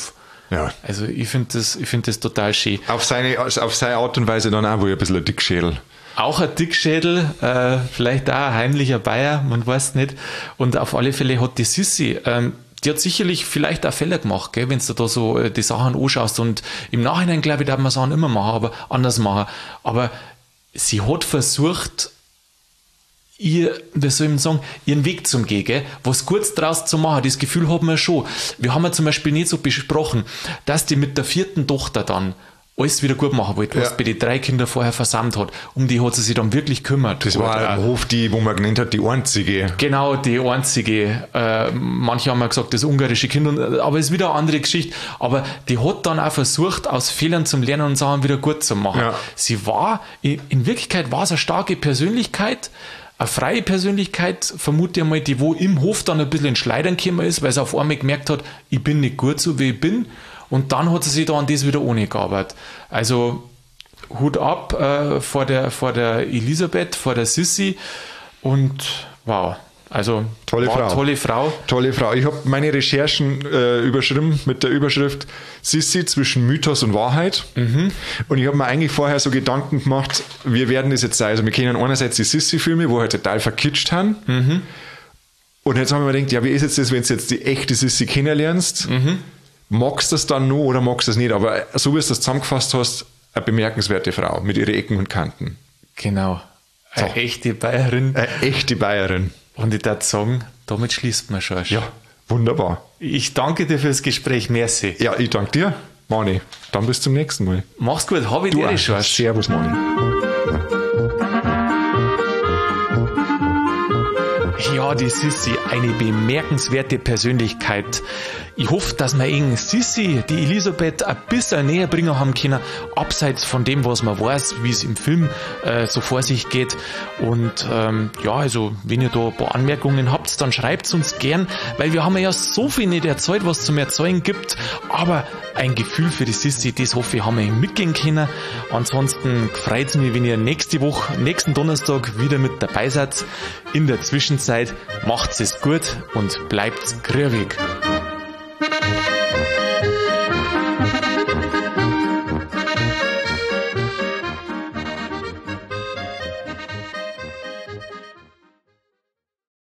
Ja. Also ich finde das, ich finde das total schön. Auf seine, auf seine Art und Weise dann auch wohl ein bisschen ein Dickschädel. Auch ein Dickschädel, äh, vielleicht auch ein heimlicher Bayer, man weiß nicht. Und auf alle Fälle hat die Sissi, ähm, die hat sicherlich vielleicht auch Fehler gemacht, gell, wenn du da so äh, die Sachen anschaust. Und im Nachhinein, glaube ich, darf man Sachen immer machen, aber anders machen. Aber sie hat versucht, ihr, wie soll ich sagen, ihren Weg zum gehen, gell? Was Gutes draus zu machen. Das Gefühl haben wir schon. Wir haben ja zum Beispiel nicht so besprochen, dass die mit der vierten Tochter dann alles wieder gut machen wollte, was ja. bei den drei Kindern vorher versammelt hat. Um die hat sie sich dann wirklich gekümmert. Das war am Hof die, wo man genannt hat, die einzige. Genau, die einzige. Äh, manche haben ja gesagt, das ungarische Kind, und, aber es ist wieder eine andere Geschichte. Aber die hat dann auch versucht, aus Fehlern zu lernen und Sachen wieder gut zu machen. Ja. Sie war, in Wirklichkeit war es eine starke Persönlichkeit, eine freie Persönlichkeit, vermute ich mal, die wo im Hof dann ein bisschen in Schleudern gekommen ist, weil sie auf einmal gemerkt hat, ich bin nicht gut so, wie ich bin. Und dann hat sie sich da an das wieder ohne gearbeitet. Also Hut ab äh, vor, der, vor der Elisabeth, vor der Sissi. Und wow, also tolle Frau. Tolle Frau. Tolle Frau. Ich habe meine Recherchen äh, überschrieben mit der Überschrift Sissi zwischen Mythos und Wahrheit. Mhm. Und ich habe mir eigentlich vorher so Gedanken gemacht, wir werden das jetzt sein. Also wir kennen einerseits die Sissi-Filme, wo halt total verkitscht haben. Mhm. Und jetzt haben wir mir gedacht, ja, wie ist jetzt das, wenn du jetzt die echte Sissi kennenlernst? Mhm. Magst du das dann noch oder magst du das nicht? Aber so wie du das zusammengefasst hast, eine bemerkenswerte Frau mit ihren Ecken und Kanten. Genau. Eine so. echte Bayerin. Eine echte Bayerin. Und ich würde sagen, damit schließt man schon. Ja, wunderbar. Ich danke dir fürs Gespräch. Merci. Ja, ich danke dir, Mani. Dann bis zum nächsten Mal. Mach's gut. Habe ich dir schon. Servus, Mani. Ja, die Sissi, eine bemerkenswerte Persönlichkeit. Ich hoffe, dass wir eben Sissi, die Elisabeth, ein bisschen näher bringen haben können, abseits von dem, was man weiß, wie es im Film äh, so vor sich geht. Und ähm, ja, also wenn ihr da ein paar Anmerkungen habt, dann schreibt uns gern, weil wir haben ja so viel nicht erzählt, was zum Erzählen gibt. Aber ein Gefühl für die Sissi, das hoffe ich, haben wir mitgehen können. Ansonsten freut es mich, wenn ihr nächste Woche, nächsten Donnerstag wieder mit dabei seid. In der Zwischenzeit macht's es gut und bleibt grübig.